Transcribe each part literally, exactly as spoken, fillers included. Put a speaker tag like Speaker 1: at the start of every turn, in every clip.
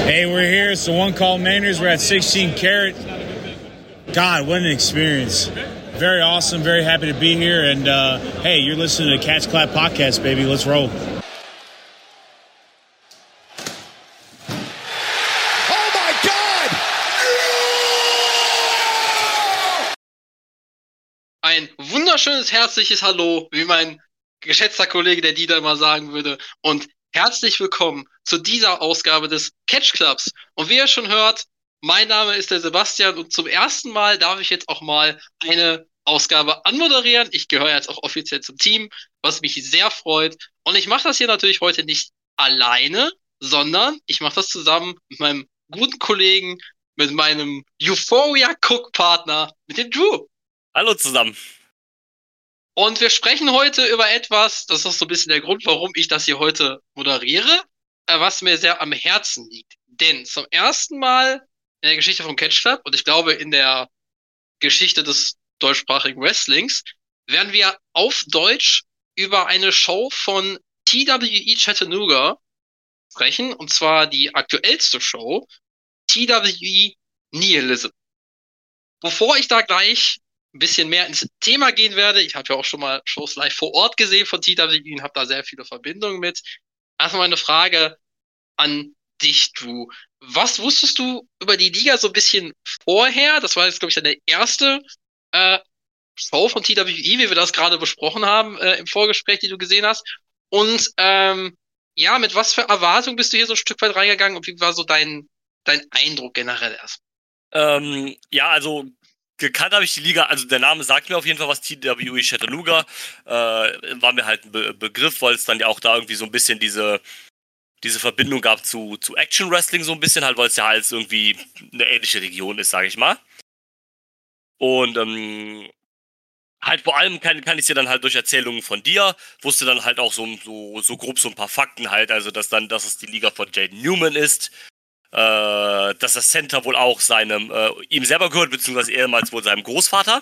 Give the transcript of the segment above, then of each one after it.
Speaker 1: Hey, we're here. It's the One Call Mainers. We're at sixteen Carat. God, what an experience. Very awesome. Very happy to be here. And, uh, hey, you're listening to the Catch Clap Podcast, baby. Let's roll.
Speaker 2: Oh, my God!
Speaker 3: Ein wunderschönes, herzliches Hallo, wie mein geschätzter Kollege, der Dieter mal sagen würde. Und herzlich willkommen zu dieser Ausgabe des Catch Clubs. Und wie ihr schon hört, mein Name ist der Sebastian und zum ersten Mal darf ich jetzt auch mal eine Ausgabe anmoderieren. Ich gehöre jetzt auch offiziell zum Team, was mich sehr freut. Und ich mache das hier natürlich heute nicht alleine, sondern ich mache das zusammen mit meinem guten Kollegen, mit meinem Euphoria-Cook-Partner, mit dem Drew.
Speaker 4: Hallo zusammen.
Speaker 3: Und wir sprechen heute über etwas, das ist so ein bisschen der Grund, warum ich das hier heute moderiere, was mir sehr am Herzen liegt. Denn zum ersten Mal in der Geschichte vom Catch Club und ich glaube in der Geschichte des deutschsprachigen Wrestlings werden wir auf Deutsch über eine Show von T W E Chattanooga sprechen, und zwar die aktuellste Show, T W E Nihilism. Bevor ich da gleich ein bisschen mehr ins Thema gehen werde. Ich habe ja auch schon mal Shows live vor Ort gesehen von T W E und habe da sehr viele Verbindungen mit. Erstmal eine Frage an dich, Drew. Was wusstest du über die Liga so ein bisschen vorher? Das war jetzt, glaube ich, deine erste äh, Show von T W E, wie wir das gerade besprochen haben äh, im Vorgespräch, die du gesehen hast. Und ähm, ja, mit was für Erwartungen bist du hier so ein Stück weit reingegangen und wie war so dein, dein Eindruck generell erst?
Speaker 4: Ähm, ja, also gekannt habe ich die Liga, also der Name sagt mir auf jeden Fall was, T W E Chattanooga, äh, war mir halt ein Be- Begriff, weil es dann ja auch da irgendwie so ein bisschen diese, diese Verbindung gab zu, zu Action Wrestling so ein bisschen halt, weil es ja halt irgendwie eine ähnliche Region ist, sage ich mal. Und ähm, halt vor allem kann, kann ich es ja dann halt durch Erzählungen von dir, wusste dann halt auch so, so, so grob so ein paar Fakten halt, also dass dann, dass es die Liga von Jaden Newman ist, Äh, dass das Center wohl auch seinem, äh, ihm selber gehört, beziehungsweise ehemals wohl seinem Großvater.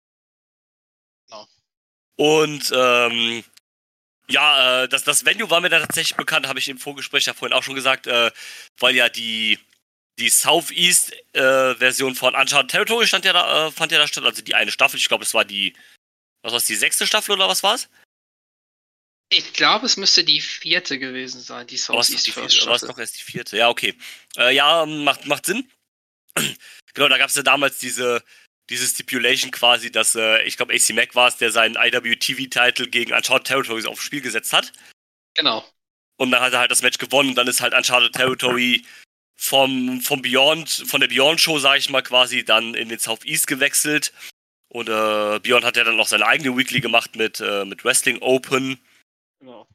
Speaker 3: Genau.
Speaker 4: Und, ähm, ja, äh, das, das Venue war mir dann tatsächlich bekannt, habe ich im Vorgespräch ja vorhin auch schon gesagt, äh, weil ja die, die Southeast-Version äh, von Uncharted Territory stand ja da, äh, fand ja da statt, also die eine Staffel, ich glaube, es war die, was war es, die sechste Staffel oder was war es?
Speaker 3: Ich glaube, es müsste die vierte gewesen sein, die Southeast First Staffel.
Speaker 4: War es noch erst die vierte? Ja, okay. Äh, ja, macht, macht Sinn. Genau, da gab es ja damals diese, diese Stipulation quasi, dass, äh, ich glaube, A C Mack war es, der seinen I W T V-Titel gegen Uncharted Territories aufs Spiel gesetzt hat.
Speaker 3: Genau.
Speaker 4: Und dann hat er halt das Match gewonnen und dann ist halt Uncharted Territory vom, vom Beyond, von der Beyond-Show, sag ich mal, quasi dann in den Southeast gewechselt. Und äh, Beyond hat ja dann noch seine eigene Weekly gemacht mit, äh, mit Wrestling Open.
Speaker 3: Genau.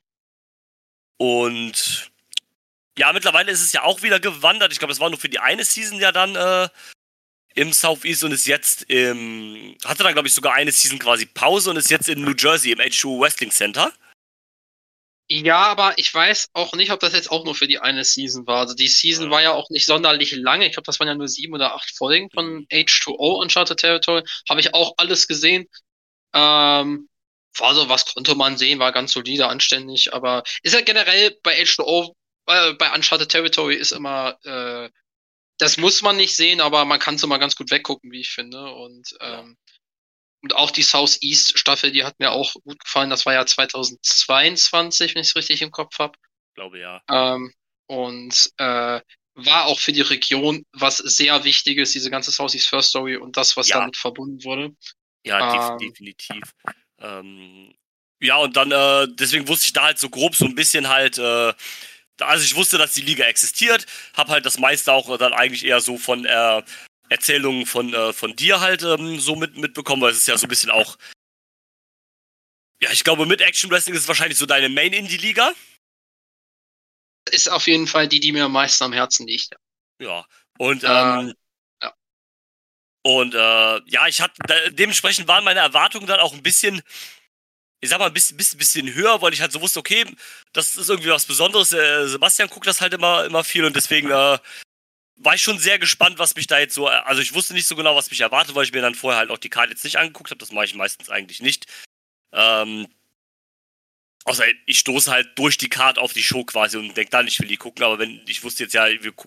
Speaker 4: Und ja, mittlerweile ist es ja auch wieder gewandert. Ich glaube, das war nur für die eine Season ja dann äh, im Southeast und ist jetzt im, hatte dann, glaube ich, sogar eine Season quasi Pause und ist jetzt in New Jersey im H zwei Wrestling Center.
Speaker 3: Ja, aber ich weiß auch nicht, ob das jetzt auch nur für die eine Season war. Also die Season
Speaker 4: Ja.
Speaker 3: war ja auch nicht sonderlich lange. Ich glaube, das waren ja nur sieben oder acht Folgen von H zwei O Uncharted Territory. Habe ich auch alles gesehen. Ähm, war so, was konnte man sehen, war ganz solide, anständig, aber ist ja generell bei H zwei O, äh, bei Uncharted Territory ist immer, äh, das muss man nicht sehen, aber man kann es immer ganz gut weggucken, wie ich finde. Und, ähm, und auch die Southeast Staffel, die hat mir auch gut gefallen. Das war ja zweitausendzweiundzwanzig, wenn ich es richtig im Kopf habe.
Speaker 4: Ich glaube, ja.
Speaker 3: Ähm, und äh, war auch für die Region was sehr Wichtiges, diese ganze Southeast First Story und das, was
Speaker 4: Ja.
Speaker 3: damit verbunden wurde.
Speaker 4: Ja,
Speaker 3: Ähm,
Speaker 4: def- definitiv. Ähm, ja, und dann, äh, deswegen wusste ich da halt so grob so ein bisschen halt, äh, also ich wusste, dass die Liga existiert, hab halt das meiste auch dann eigentlich eher so von äh, Erzählungen von, äh, von dir halt ähm, so mit, mitbekommen, weil es ist ja so ein bisschen auch, ja, ich glaube, mit Action Wrestling ist es wahrscheinlich so deine Main-Indie-Liga.
Speaker 3: ist auf jeden Fall die, die mir am meisten am Herzen liegt.
Speaker 4: Ja, und,
Speaker 3: Äh,
Speaker 4: ähm,
Speaker 3: ja.
Speaker 4: und, äh, ja, ich hatte, da, dementsprechend waren meine Erwartungen dann auch ein bisschen, ich sag mal, ein bisschen, bisschen, bisschen höher, weil ich halt so wusste, okay, das ist irgendwie was Besonderes. Äh, Sebastian guckt das halt immer, immer viel und deswegen äh, war ich schon sehr gespannt, was mich da jetzt so, also ich wusste nicht so genau, was mich erwartet, weil ich mir dann vorher halt auch die Karte jetzt nicht angeguckt habe. Das mache ich meistens eigentlich nicht. Ähm, außer ich stoße halt durch die Karte auf die Show quasi und denke dann, ich will die gucken, aber wenn, ich wusste jetzt ja, wir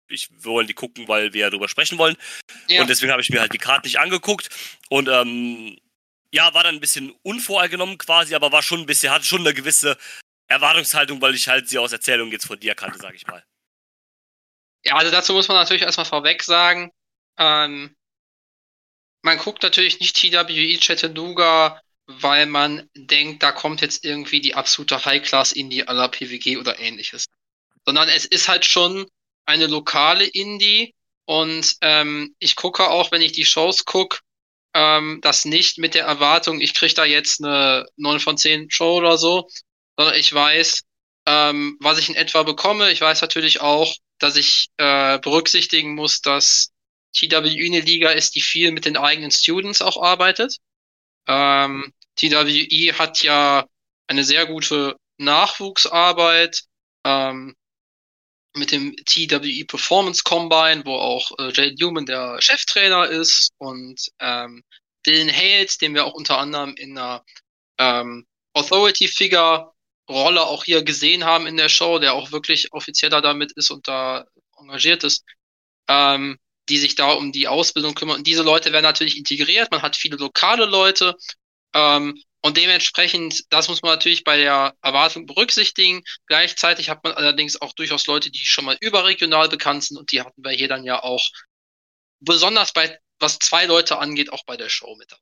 Speaker 4: ich wir wollen die gucken, weil wir ja drüber sprechen wollen.
Speaker 3: Ja.
Speaker 4: Und deswegen habe ich mir halt die Karten nicht angeguckt. Und ähm, ja, war dann ein bisschen unvoreingenommen quasi, aber war schon ein bisschen, hatte schon eine gewisse Erwartungshaltung, weil ich halt sie aus Erzählungen jetzt von dir kannte, sag ich mal.
Speaker 3: Ja, also dazu muss man natürlich erstmal vorweg sagen, ähm, man guckt natürlich nicht T W E Chattanooga, weil man denkt, da kommt jetzt irgendwie die absolute High-Class-Indie à la P W G oder ähnliches. Sondern es ist halt schon eine lokale Indie und ähm, ich gucke auch, wenn ich die Shows gucke, ähm, das nicht mit der Erwartung, ich kriege da jetzt eine neun von zehn Show oder so, sondern ich weiß, ähm, was ich in etwa bekomme. Ich weiß natürlich auch, dass ich äh, berücksichtigen muss, dass T W E eine Liga ist, die viel mit den eigenen Students auch arbeitet. Ähm, T W E hat ja eine sehr gute Nachwuchsarbeit ähm, mit dem T W E Performance Combine, wo auch äh, Jay Newman der Cheftrainer ist und ähm, Dylan Hales, den wir auch unter anderem in einer ähm, Authority-Figure-Rolle auch hier gesehen haben in der Show, der auch wirklich offizieller damit ist und da engagiert ist, ähm, die sich da um die Ausbildung kümmern. Und diese Leute werden natürlich integriert, man hat viele lokale Leute ähm, und dementsprechend, das muss man natürlich bei der Erwartung berücksichtigen. Gleichzeitig hat man allerdings auch durchaus Leute, die schon mal überregional bekannt sind und die hatten wir hier dann ja auch besonders bei, was zwei Leute angeht, auch bei der Show mit dabei.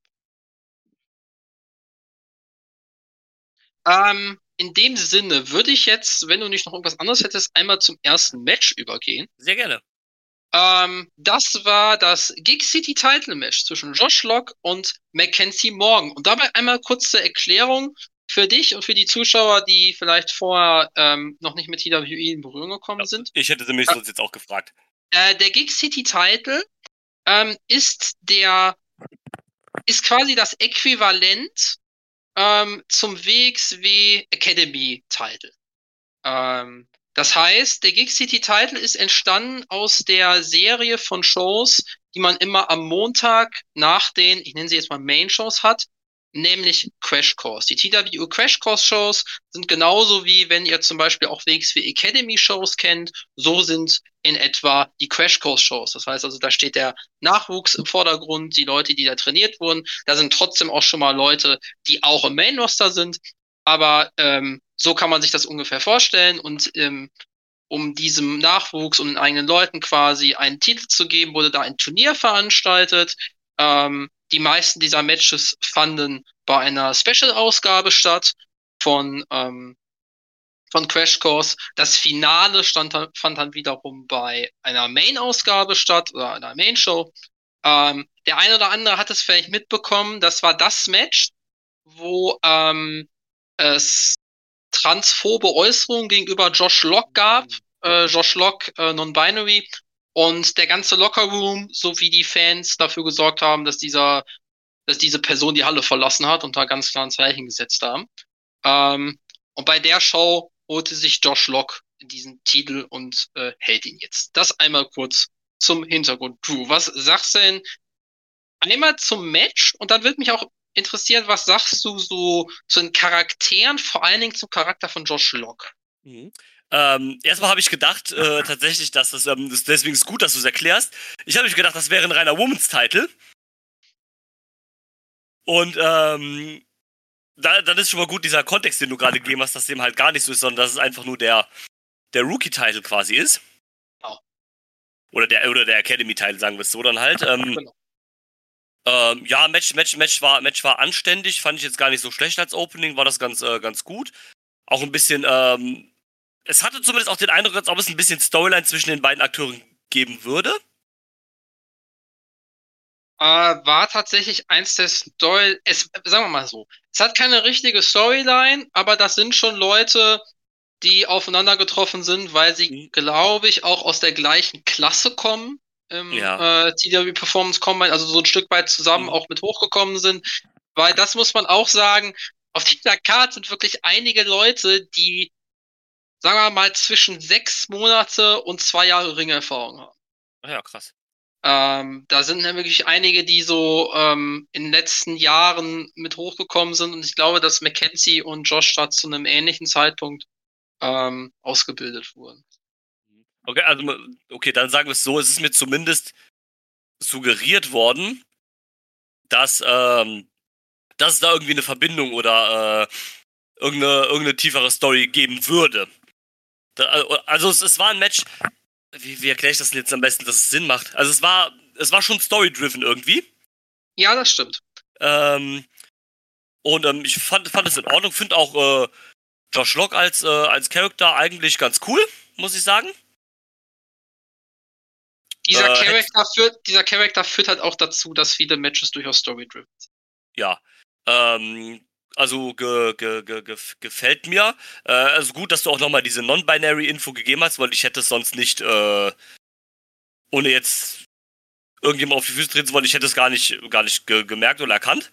Speaker 3: Ähm, in dem Sinne würde ich jetzt, wenn du nicht noch irgendwas anderes hättest, einmal zum ersten Match übergehen.
Speaker 4: Sehr gerne.
Speaker 3: Ähm, das war das Gig City Title Match zwischen Josh Locke und Mackenzie Morgan. Und dabei einmal kurze Erklärung für dich und für die Zuschauer, die vielleicht vorher ähm, noch nicht mit T W E in Berührung gekommen sind.
Speaker 4: Ich hätte sie mich sonst jetzt auch gefragt.
Speaker 3: Äh, der Gig City Title ähm, ist der ist quasi das Äquivalent ähm, zum W X W Academy Title. Ähm, das heißt, der Gig City Title ist entstanden aus der Serie von Shows, die man immer am Montag nach den, ich nenne sie jetzt mal Main Shows hat, nämlich Crash Course. Die T W E Crash Course Shows sind genauso wie wenn ihr zum Beispiel auch W X W Academy Shows kennt, so sind in etwa die Crash Course Shows. Das heißt also, da steht der Nachwuchs im Vordergrund, die Leute, die da trainiert wurden. Da sind trotzdem auch schon mal Leute, die auch im Main Roster sind. Aber ähm, so kann man sich das ungefähr vorstellen und ähm, um diesem Nachwuchs und den eigenen Leuten quasi einen Titel zu geben, wurde da ein Turnier veranstaltet. Ähm, die meisten dieser Matches fanden bei einer Special-Ausgabe statt von ähm, von Crash Course. Das Finale stand, fand dann wiederum bei einer Main-Ausgabe statt oder einer Main-Show. Ähm, der eine oder andere hat es vielleicht mitbekommen, das war das Match, wo ähm, es transphobe Äußerungen gegenüber Josh Locke gab. Äh, Josh Locke, äh, non-binary. Und der ganze Lockerroom sowie die Fans dafür gesorgt haben, dass dieser, dass diese Person die Halle verlassen hat und da ganz klar ein Zeichen gesetzt haben. Ähm, und bei der Show holte sich Josh Locke diesen Titel und äh, hält ihn jetzt. Das einmal kurz zum Hintergrund. Drew, was sagst du denn einmal zum Match? Und dann würde mich auch interessieren, was sagst du so zu den Charakteren, vor allen Dingen zum Charakter von Josh Locke?
Speaker 4: Mhm. Ähm, erstmal habe ich gedacht, äh, tatsächlich, dass das, ähm, das, deswegen ist gut, dass du es erklärst. Ich habe mich gedacht, das wäre ein reiner Women's Title. Und ähm, da, dann ist schon mal gut dieser Kontext, den du gerade gegeben hast, dass dem halt gar nicht so ist, sondern dass es einfach nur der, der Rookie-Title quasi ist.
Speaker 3: Genau.
Speaker 4: Oder der, oder der Academy-Title, sagen wir es so dann halt. Ähm,
Speaker 3: Genau.
Speaker 4: ähm, ja, Match, Match, Match war, Match war anständig, fand ich jetzt gar nicht so schlecht als Opening, war das ganz, äh, ganz gut. Auch ein bisschen, ähm, es hatte zumindest auch den Eindruck, als ob es ein bisschen Storyline zwischen den beiden Akteuren geben würde.
Speaker 3: Äh, war tatsächlich eins der Story, es, sagen wir mal so, es hat keine richtige Storyline, aber das sind schon Leute, die aufeinander getroffen sind, weil sie,
Speaker 4: Mhm.
Speaker 3: glaube ich, auch aus der gleichen Klasse kommen im
Speaker 4: Ja.
Speaker 3: äh, T W E Performance Combine, also so ein Stück weit zusammen
Speaker 4: Mhm.
Speaker 3: auch mit hochgekommen sind, weil das muss man auch sagen, auf dieser Karte sind wirklich einige Leute, die, sagen wir mal, zwischen sechs Monate und zwei Jahre Ringerfahrung haben.
Speaker 4: Ach ja, krass.
Speaker 3: Ähm, da sind dann wirklich einige, die so ähm, in den letzten Jahren mit hochgekommen sind und ich glaube, dass Mackenzie und Josh da zu einem ähnlichen Zeitpunkt ähm, ausgebildet wurden.
Speaker 4: Okay, also, okay, dann sagen wir es so, es ist mir zumindest suggeriert worden, dass, ähm, dass es da irgendwie eine Verbindung oder äh, irgendeine, irgendeine tiefere Story geben würde. Da, also es, es war ein Match, wie, wie erkläre ich das denn jetzt am besten, dass es Sinn macht? Also es war, es war schon story-driven irgendwie.
Speaker 3: Ja, das stimmt.
Speaker 4: Ähm, und ähm, ich fand, fand es in Ordnung, finde auch äh, Josh Locke als, äh, als Charakter eigentlich ganz cool, muss ich sagen.
Speaker 3: Dieser
Speaker 4: Äh,
Speaker 3: Charakter führt, dieser Charakter führt halt auch dazu, dass viele Matches durchaus story-driven sind.
Speaker 4: Ja. Ähm, also ge, ge, ge, ge, gefällt mir. Äh, also gut, dass du auch nochmal diese Non-Binary-Info gegeben hast, weil ich hätte es sonst nicht, äh, ohne jetzt irgendjemand auf die Füße treten zu wollen, ich hätte es gar nicht, gar nicht ge gemerkt oder erkannt.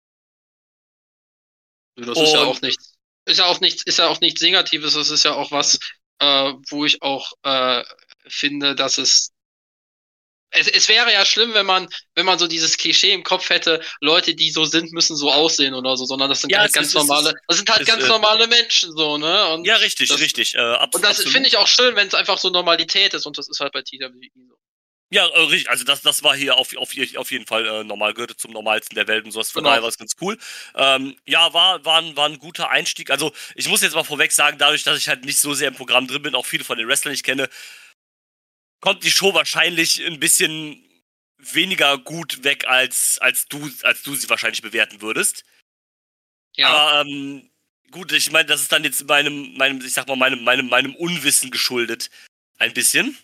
Speaker 3: Das ist ja auch nichts, ist ja auch nichts, ist ja auch nichts Negatives, das ist ja auch was, äh, wo ich auch äh, finde, dass es Es, es wäre ja schlimm, wenn man, wenn man so dieses Klischee im Kopf hätte, Leute, die so sind, müssen so aussehen oder so, sondern das sind
Speaker 4: Ja,
Speaker 3: halt
Speaker 4: es
Speaker 3: ganz
Speaker 4: ist- es
Speaker 3: normale,
Speaker 4: ist-
Speaker 3: das sind halt
Speaker 4: es,
Speaker 3: ganz
Speaker 4: äh,
Speaker 3: normale Menschen so, ne? Und
Speaker 4: Ja, richtig,
Speaker 3: das,
Speaker 4: richtig. Äh, abs
Speaker 3: Und das
Speaker 4: absolut.
Speaker 3: finde ich auch schön, wenn es einfach so Normalität ist und das ist halt bei T W E so.
Speaker 4: Ja, äh, richtig. Also das, das war hier auf, auf, auf jeden Fall äh, normal, gehörte zum Normalsten der Welt und sowas. Von
Speaker 3: Genau.
Speaker 4: daher war es ganz cool. Ähm, ja, war, war, ein, war ein guter Einstieg. Also ich muss jetzt mal vorweg sagen, dadurch, dass ich halt nicht so sehr im Programm drin bin, auch viele von den Wrestlern nicht kenne, kommt die Show wahrscheinlich ein bisschen weniger gut weg, als, als, du, als du sie wahrscheinlich bewerten würdest.
Speaker 3: Ja,
Speaker 4: Aber ähm, gut, ich meine, das ist dann jetzt meinem, meinem, ich sag mal, meinem, meinem, meinem Unwissen geschuldet. Ein bisschen.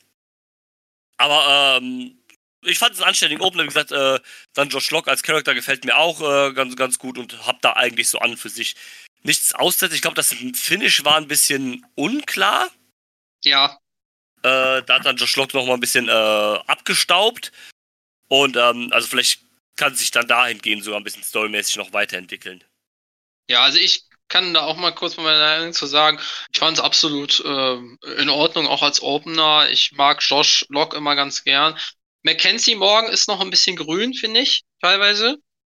Speaker 4: Aber ähm, ich fand es einen anständigen Opener. Wie gesagt, äh, dann Josh Locke als Charakter gefällt mir auch äh, ganz, ganz gut und hab da eigentlich so an für sich nichts auszusetzen. Ich glaube, das Finish war ein bisschen unklar.
Speaker 3: ja,
Speaker 4: Äh, da hat dann Josh Locke noch mal ein bisschen äh, abgestaubt. Und ähm, also vielleicht kann sich dann dahingehend sogar ein bisschen storymäßig noch weiterentwickeln.
Speaker 3: ja, also ich kann da auch mal kurz mal meine Meinung zu sagen. Ich fand es absolut ähm, in Ordnung, auch als Opener. Ich mag Josh Locke immer ganz gern. Mackenzie Morgan ist noch ein bisschen grün, finde ich, teilweise.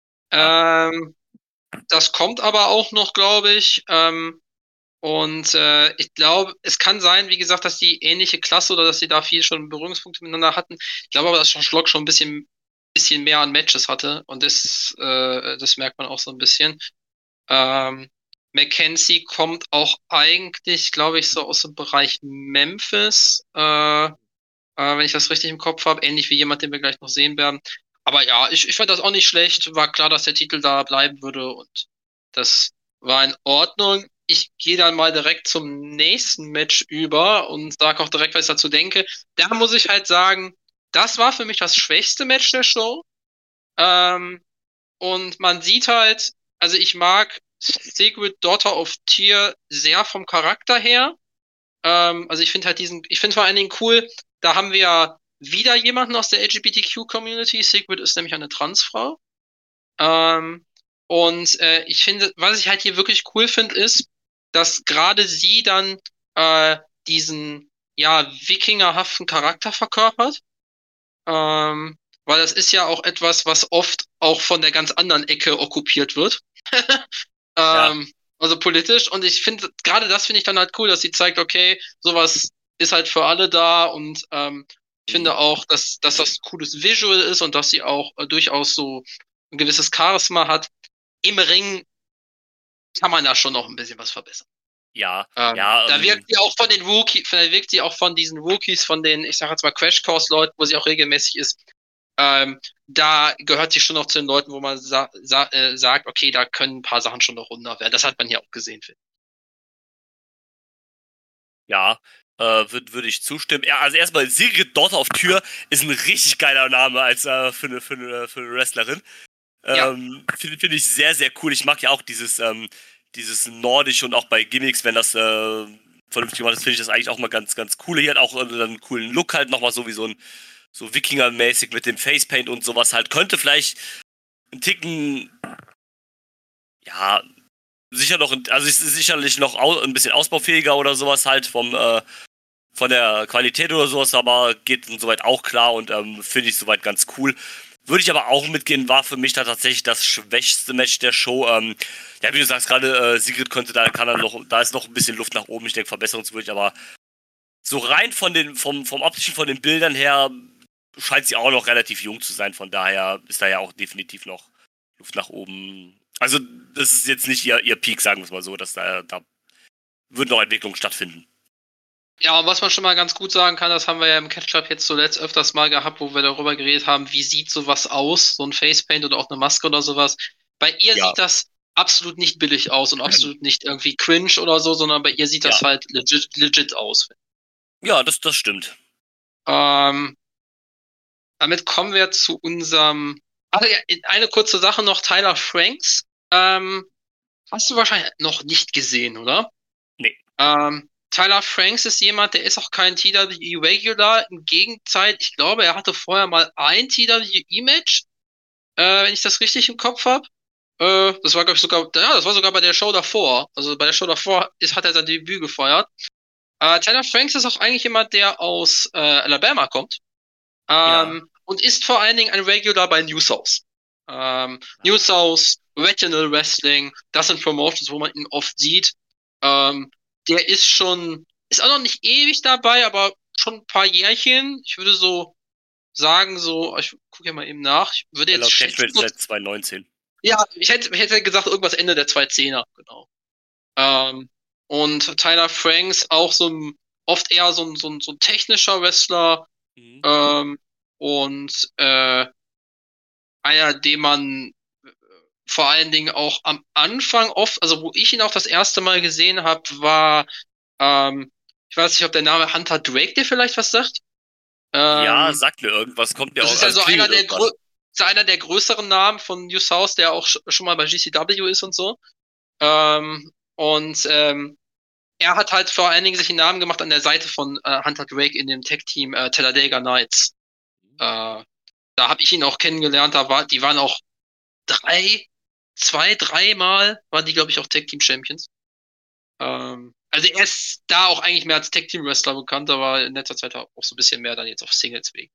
Speaker 3: Ähm, das kommt aber auch noch, glaube ich. Ähm, und äh, ich glaube, es kann sein, wie gesagt, dass die ähnliche Klasse oder dass sie da viel schon Berührungspunkte miteinander hatten. Ich glaube aber, dass Josh Locke schon ein bisschen, bisschen mehr an Matches hatte. Und das, äh, das merkt man auch so ein bisschen. Ähm, Mackenzie kommt auch eigentlich, glaube ich, so aus dem Bereich Memphis, äh, äh, wenn ich das richtig im Kopf habe, ähnlich wie jemand, den wir gleich noch sehen werden. Aber ja, ich, ich fand das auch nicht schlecht. War klar, dass der Titel da bleiben würde und das war in Ordnung. Ich gehe dann mal direkt zum nächsten Match über und sage auch direkt, was ich dazu denke. Da muss ich halt sagen, das war für mich das schwächste Match der Show. Ähm, und man sieht halt, also ich mag Sigrid Daughter of Tyr sehr vom Charakter her. Ähm, also ich finde halt diesen, ich finde vor allen Dingen cool, da haben wir ja wieder jemanden aus der L G B T Q-Community. Sigrid ist nämlich eine Transfrau. Ähm, und äh, ich finde, was ich halt hier wirklich cool finde, ist, dass gerade sie dann äh, diesen ja wikingerhaften Charakter verkörpert. Ähm, weil das ist ja auch etwas, was oft auch von der ganz anderen Ecke okkupiert wird.
Speaker 4: Ja.
Speaker 3: ähm, also politisch. Und ich finde, gerade das finde ich dann halt cool, dass sie zeigt, okay, sowas ist halt für alle da und ähm, ich finde auch, dass, dass das ein cooles Visual ist und dass sie auch äh, durchaus so ein gewisses Charisma hat. Im Ring kann man da schon noch ein bisschen was verbessern.
Speaker 4: Ja,
Speaker 3: Ähm,
Speaker 4: ja.
Speaker 3: da
Speaker 4: Ähm,
Speaker 3: wirkt sie auch von den Rookies, da wirkt sie auch von diesen Rookies, von den, ich sag jetzt mal Crash Course Leuten, wo sie auch regelmäßig ist. Ähm, da gehört sie schon noch zu den Leuten, wo man sa sa äh, sagt, okay, da können ein paar Sachen schon noch runter werden. Das hat man ja auch gesehen, finde ich.
Speaker 4: Ja, äh, würde würd ich zustimmen. Ja, also erstmal Sigrid Daughter of Tyr ist ein richtig geiler Name als äh, für, eine, für, eine, für eine Wrestlerin.
Speaker 3: Ja.
Speaker 4: Ähm, Finde find ich sehr, sehr cool. Ich mag ja auch dieses, ähm, dieses Nordisch und auch bei Gimmicks, wenn das äh, vernünftig gemacht ist, finde ich das eigentlich auch mal ganz, ganz cool. Hier hat auch äh, einen coolen Look halt nochmal so wie so ein so Wikinger-mäßig mit dem Facepaint und sowas halt. Könnte vielleicht ein Ticken, ja, sicher noch, also ist sicherlich noch au ein bisschen ausbaufähiger oder sowas halt vom, äh, von der Qualität oder sowas, aber geht soweit auch klar und ähm, finde ich soweit ganz cool. Würde ich aber auch mitgehen, war für mich da tatsächlich das schwächste Match der Show. Ähm, ja, wie du sagst, gerade äh, Sigrid könnte da, kann er noch, da ist noch ein bisschen Luft nach oben. Ich denke, verbesserungswürdig, aber so rein von den, vom, vom optischen, von den Bildern her, scheint sie auch noch relativ jung zu sein. Von daher ist da ja auch definitiv noch Luft nach oben. Also, das ist jetzt nicht ihr, ihr Peak, sagen wir es mal so, dass da, da wird noch Entwicklung stattfinden.
Speaker 3: Ja, und was man schon mal ganz gut sagen kann, das haben wir ja im Catch Club jetzt zuletzt öfters mal gehabt, wo wir darüber geredet haben, wie sieht sowas aus, so ein Facepaint oder auch eine Maske oder sowas. Bei ihr ja. sieht das absolut nicht billig aus und absolut nicht irgendwie cringe oder so, sondern bei ihr sieht das ja. halt legit, legit aus.
Speaker 4: Ja, das, das stimmt.
Speaker 3: Ähm, damit kommen wir zu unserem, also ja, eine kurze Sache noch, Tyler Franks, ähm, hast du wahrscheinlich noch nicht gesehen, oder?
Speaker 4: Nee.
Speaker 3: Ähm, Tyler Franks ist jemand, der ist auch kein T W E-Regular. Im Gegenteil, ich glaube, er hatte vorher mal ein T W E-Match, äh, wenn ich das richtig im Kopf habe. Äh, das war, glaube ich, sogar, ja, das war sogar bei der Show davor. Also bei der Show davor ist, hat er sein Debüt gefeiert. Äh, Tyler Franks ist auch eigentlich jemand, der aus äh, Alabama kommt. Ähm, ja. Und ist vor allen Dingen ein Regular bei New South. Ähm, New South, Regional Wrestling, das sind Promotions, wo man ihn oft sieht. Ähm, Der ist schon, ist auch noch nicht ewig dabei, aber schon ein paar Jährchen. Ich würde so sagen, so, ich gucke ja mal eben nach. Ich würde jetzt schätzen.
Speaker 4: Seit zwanzig neunzehn.
Speaker 3: Ja, ich hätte, ich hätte gesagt, irgendwas Ende der zweitausendzehner, genau. Ähm, und Tyler Franks auch so ein, oft eher so ein, so ein, so ein technischer Wrestler. Mhm. Ähm, und äh, einer, den man vor allen Dingen auch am Anfang oft, also wo ich ihn auch das erste Mal gesehen habe, war, ähm, ich weiß nicht, ob der Name Hunter Drake dir vielleicht was sagt.
Speaker 4: Ähm, ja, sagt mir irgendwas, kommt mir auch.
Speaker 3: Das ist ja so einer der, grö- ist einer der größeren Namen von New South, der auch sch- schon mal bei G C W ist und so. Ähm, und ähm, er hat halt vor allen Dingen sich einen Namen gemacht an der Seite von äh, Hunter Drake in dem Tag-Team äh, Talladega Nights. Äh, da habe ich ihn auch kennengelernt, da war, die waren auch drei Zwei, dreimal waren die, glaube ich, auch Tag-Team-Champions. Ähm, also er ist da auch eigentlich mehr als Tag-Team-Wrestler bekannt, aber in letzter Zeit auch so ein bisschen mehr dann jetzt auf Singles wegen.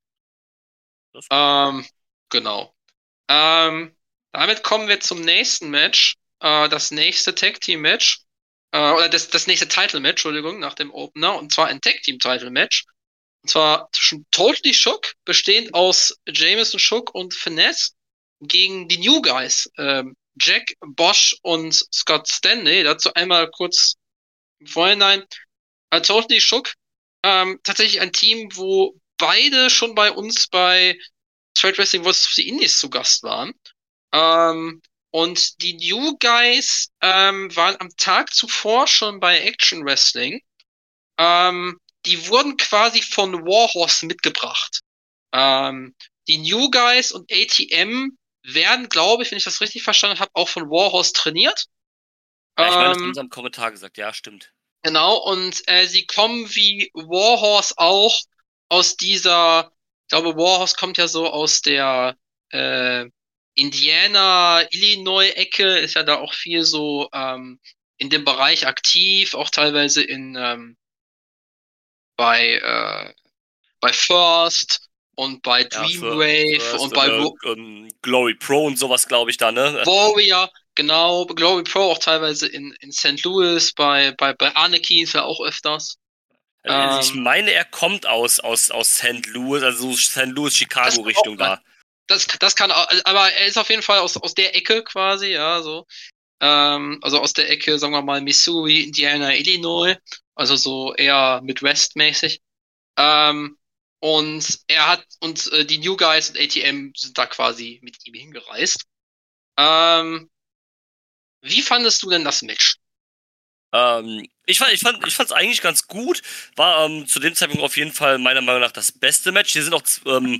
Speaker 3: Ähm, genau. Ähm, damit kommen wir zum nächsten Match. Äh, das nächste Tag-Team-Match. Äh, oder das, das nächste Title-Match, Entschuldigung, nach dem Opener. Und zwar ein Tag-Team-Title-Match. Und zwar zwischen Totally Shook, bestehend aus Jameson Shook und Finesse, gegen die New Guys. Ähm, Jack Bosch und Scott Stanley. Dazu einmal kurz im Vorhinein. Uh, Totally Shook. Ähm, tatsächlich ein Team, wo beide schon bei uns bei Straight Wrestling Voices of the Indies zu Gast waren. Ähm, und die New Guys ähm, waren am Tag zuvor schon bei Action Wrestling. Ähm, die wurden quasi von Warhorse mitgebracht. Ähm, die New Guys und A T M werden, glaube ich, wenn ich das richtig verstanden habe, auch von Warhorse trainiert.
Speaker 4: Ja, ich meine, das haben sie im Kommentar gesagt, ja, stimmt.
Speaker 3: Genau, und äh, sie kommen wie Warhorse auch aus dieser, ich glaube, Warhorse kommt ja so aus der äh, Indiana, Illinois-Ecke, ist ja da auch viel so ähm, in dem Bereich aktiv, auch teilweise in ähm, bei äh, bei First und bei Dreamwave ja, und bei
Speaker 4: äh, ähm, Glory Pro und sowas, glaube ich, da, ne?
Speaker 3: Warrior, genau, Glory Pro auch teilweise in, in Saint Louis, bei, bei, bei Anarchy ist er auch öfters.
Speaker 4: Also ich meine, er kommt aus, aus, aus Saint Louis, also Saint Louis, Chicago-Richtung da.
Speaker 3: Das, das kann, aber er ist auf jeden Fall aus, aus der Ecke quasi, ja, so. Ähm, also aus der Ecke, sagen wir mal, Missouri, Indiana, Illinois, also so eher Midwest-mäßig. Ähm, und er hat, und äh, die New Guys und A T M sind da quasi mit ihm hingereist. Ähm, wie fandest du denn das Match?
Speaker 4: Ähm, ich fand, ich fand, ich fand's eigentlich ganz gut. War ähm, zu dem Zeitpunkt auf jeden Fall meiner Meinung nach das beste Match. Hier sind auch, ähm,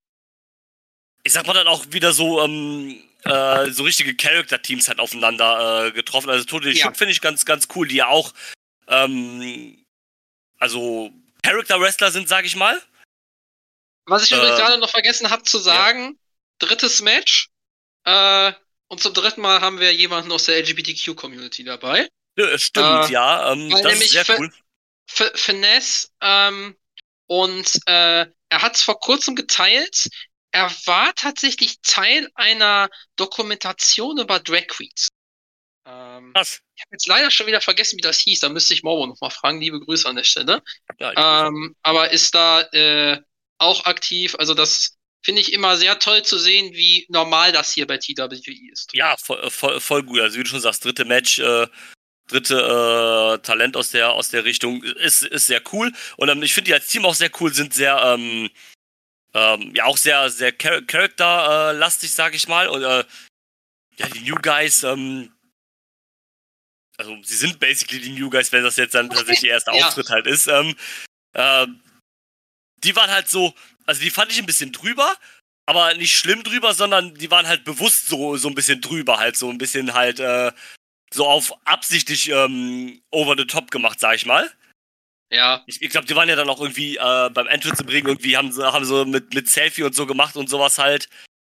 Speaker 4: ich sag mal dann auch wieder so, ähm, äh, so richtige Character-Teams halt aufeinander äh, getroffen. Also Totally Shook finde ich ganz, ganz cool, die ja auch, ähm, also Character-Wrestler sind, sag ich mal.
Speaker 3: Was ich übrigens äh, gerade noch vergessen habe zu sagen, ja. drittes Match. Äh, und zum dritten Mal haben wir jemanden aus der L G B T Q-Community dabei.
Speaker 4: Ja, stimmt, äh, ja. Ähm, das ist sehr
Speaker 3: F-
Speaker 4: cool.
Speaker 3: F- Finesse ähm, und äh, er hat es vor kurzem geteilt. Er war tatsächlich Teil einer Dokumentation über Drag Queens. Ähm,
Speaker 4: Krass.
Speaker 3: ich habe jetzt leider schon wieder vergessen, wie das hieß. Da müsste ich Mauro nochmal fragen. Liebe Grüße an der Stelle.
Speaker 4: Ja, ich
Speaker 3: Ähm, aber ist da äh, auch aktiv. Also das finde ich immer sehr toll zu sehen, wie normal das hier bei T W E ist.
Speaker 4: Ja, voll, voll, voll gut. Also wie du schon sagst, dritte Match, äh, dritte äh, Talent aus der aus der Richtung ist ist sehr cool. Und ähm, ich finde die als Team auch sehr cool, sind sehr ähm, ähm, ja auch sehr sehr Char- Charakterlastig, sag ich mal. Und äh, ja, die New Guys, ähm, also sie sind basically die New Guys, wenn das jetzt dann tatsächlich der erste
Speaker 3: Ja.
Speaker 4: Auftritt halt ist. Ähm, äh, die waren halt so, also die fand ich ein bisschen drüber, aber nicht schlimm drüber, sondern die waren halt bewusst so so ein bisschen drüber, halt so ein bisschen halt äh, so auf absichtlich ähm, over the top gemacht, sag ich mal.
Speaker 3: Ja.
Speaker 4: Ich, ich glaube, die waren ja dann auch irgendwie äh, beim Entrance im Ring irgendwie, haben sie haben so mit, mit Selfie und so gemacht und sowas halt.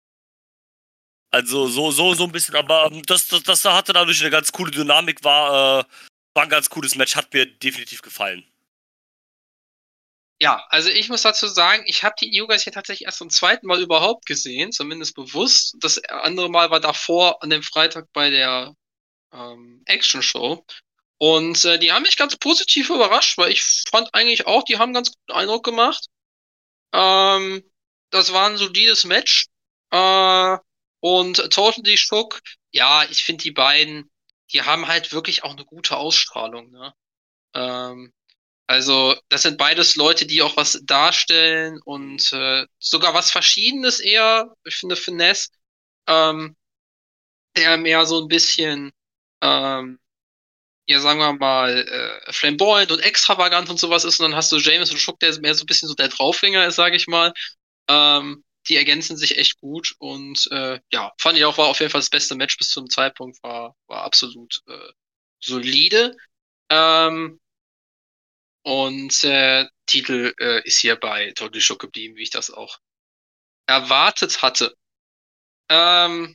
Speaker 4: Also so, so, so ein bisschen, aber ähm, das, das, das hatte dadurch eine ganz coole Dynamik, war, äh, war ein ganz cooles Match, hat mir definitiv gefallen.
Speaker 3: Ja, also ich muss dazu sagen, ich habe die New Guys hier tatsächlich erst zum zweiten Mal überhaupt gesehen, zumindest bewusst. Das andere Mal war davor an dem Freitag bei der ähm, Action-Show. Und äh, die haben mich ganz positiv überrascht, weil ich fand eigentlich auch, die haben ganz guten Eindruck gemacht. Ähm, das war ein solides Match. Äh, und Totally Shook, ja, ich finde die beiden, die haben halt wirklich auch eine gute Ausstrahlung, ne? Ähm, also, das sind beides Leute, die auch was darstellen und äh, sogar was Verschiedenes eher. Ich finde Finesse, ähm, der mehr so ein bisschen, ähm, ja, sagen wir mal, äh, flamboyant und extravagant und sowas ist. Und dann hast du James und Schuck, der mehr so ein bisschen so der Draufgänger ist, sage ich mal. Ähm, die ergänzen sich echt gut und äh, ja, fand ich auch, war auf jeden Fall das beste Match bis zum Zeitpunkt, war, war absolut äh, solide. Ähm, Und äh, Titel äh, ist hier bei Totally Shook geblieben, wie ich das auch erwartet hatte. Ähm,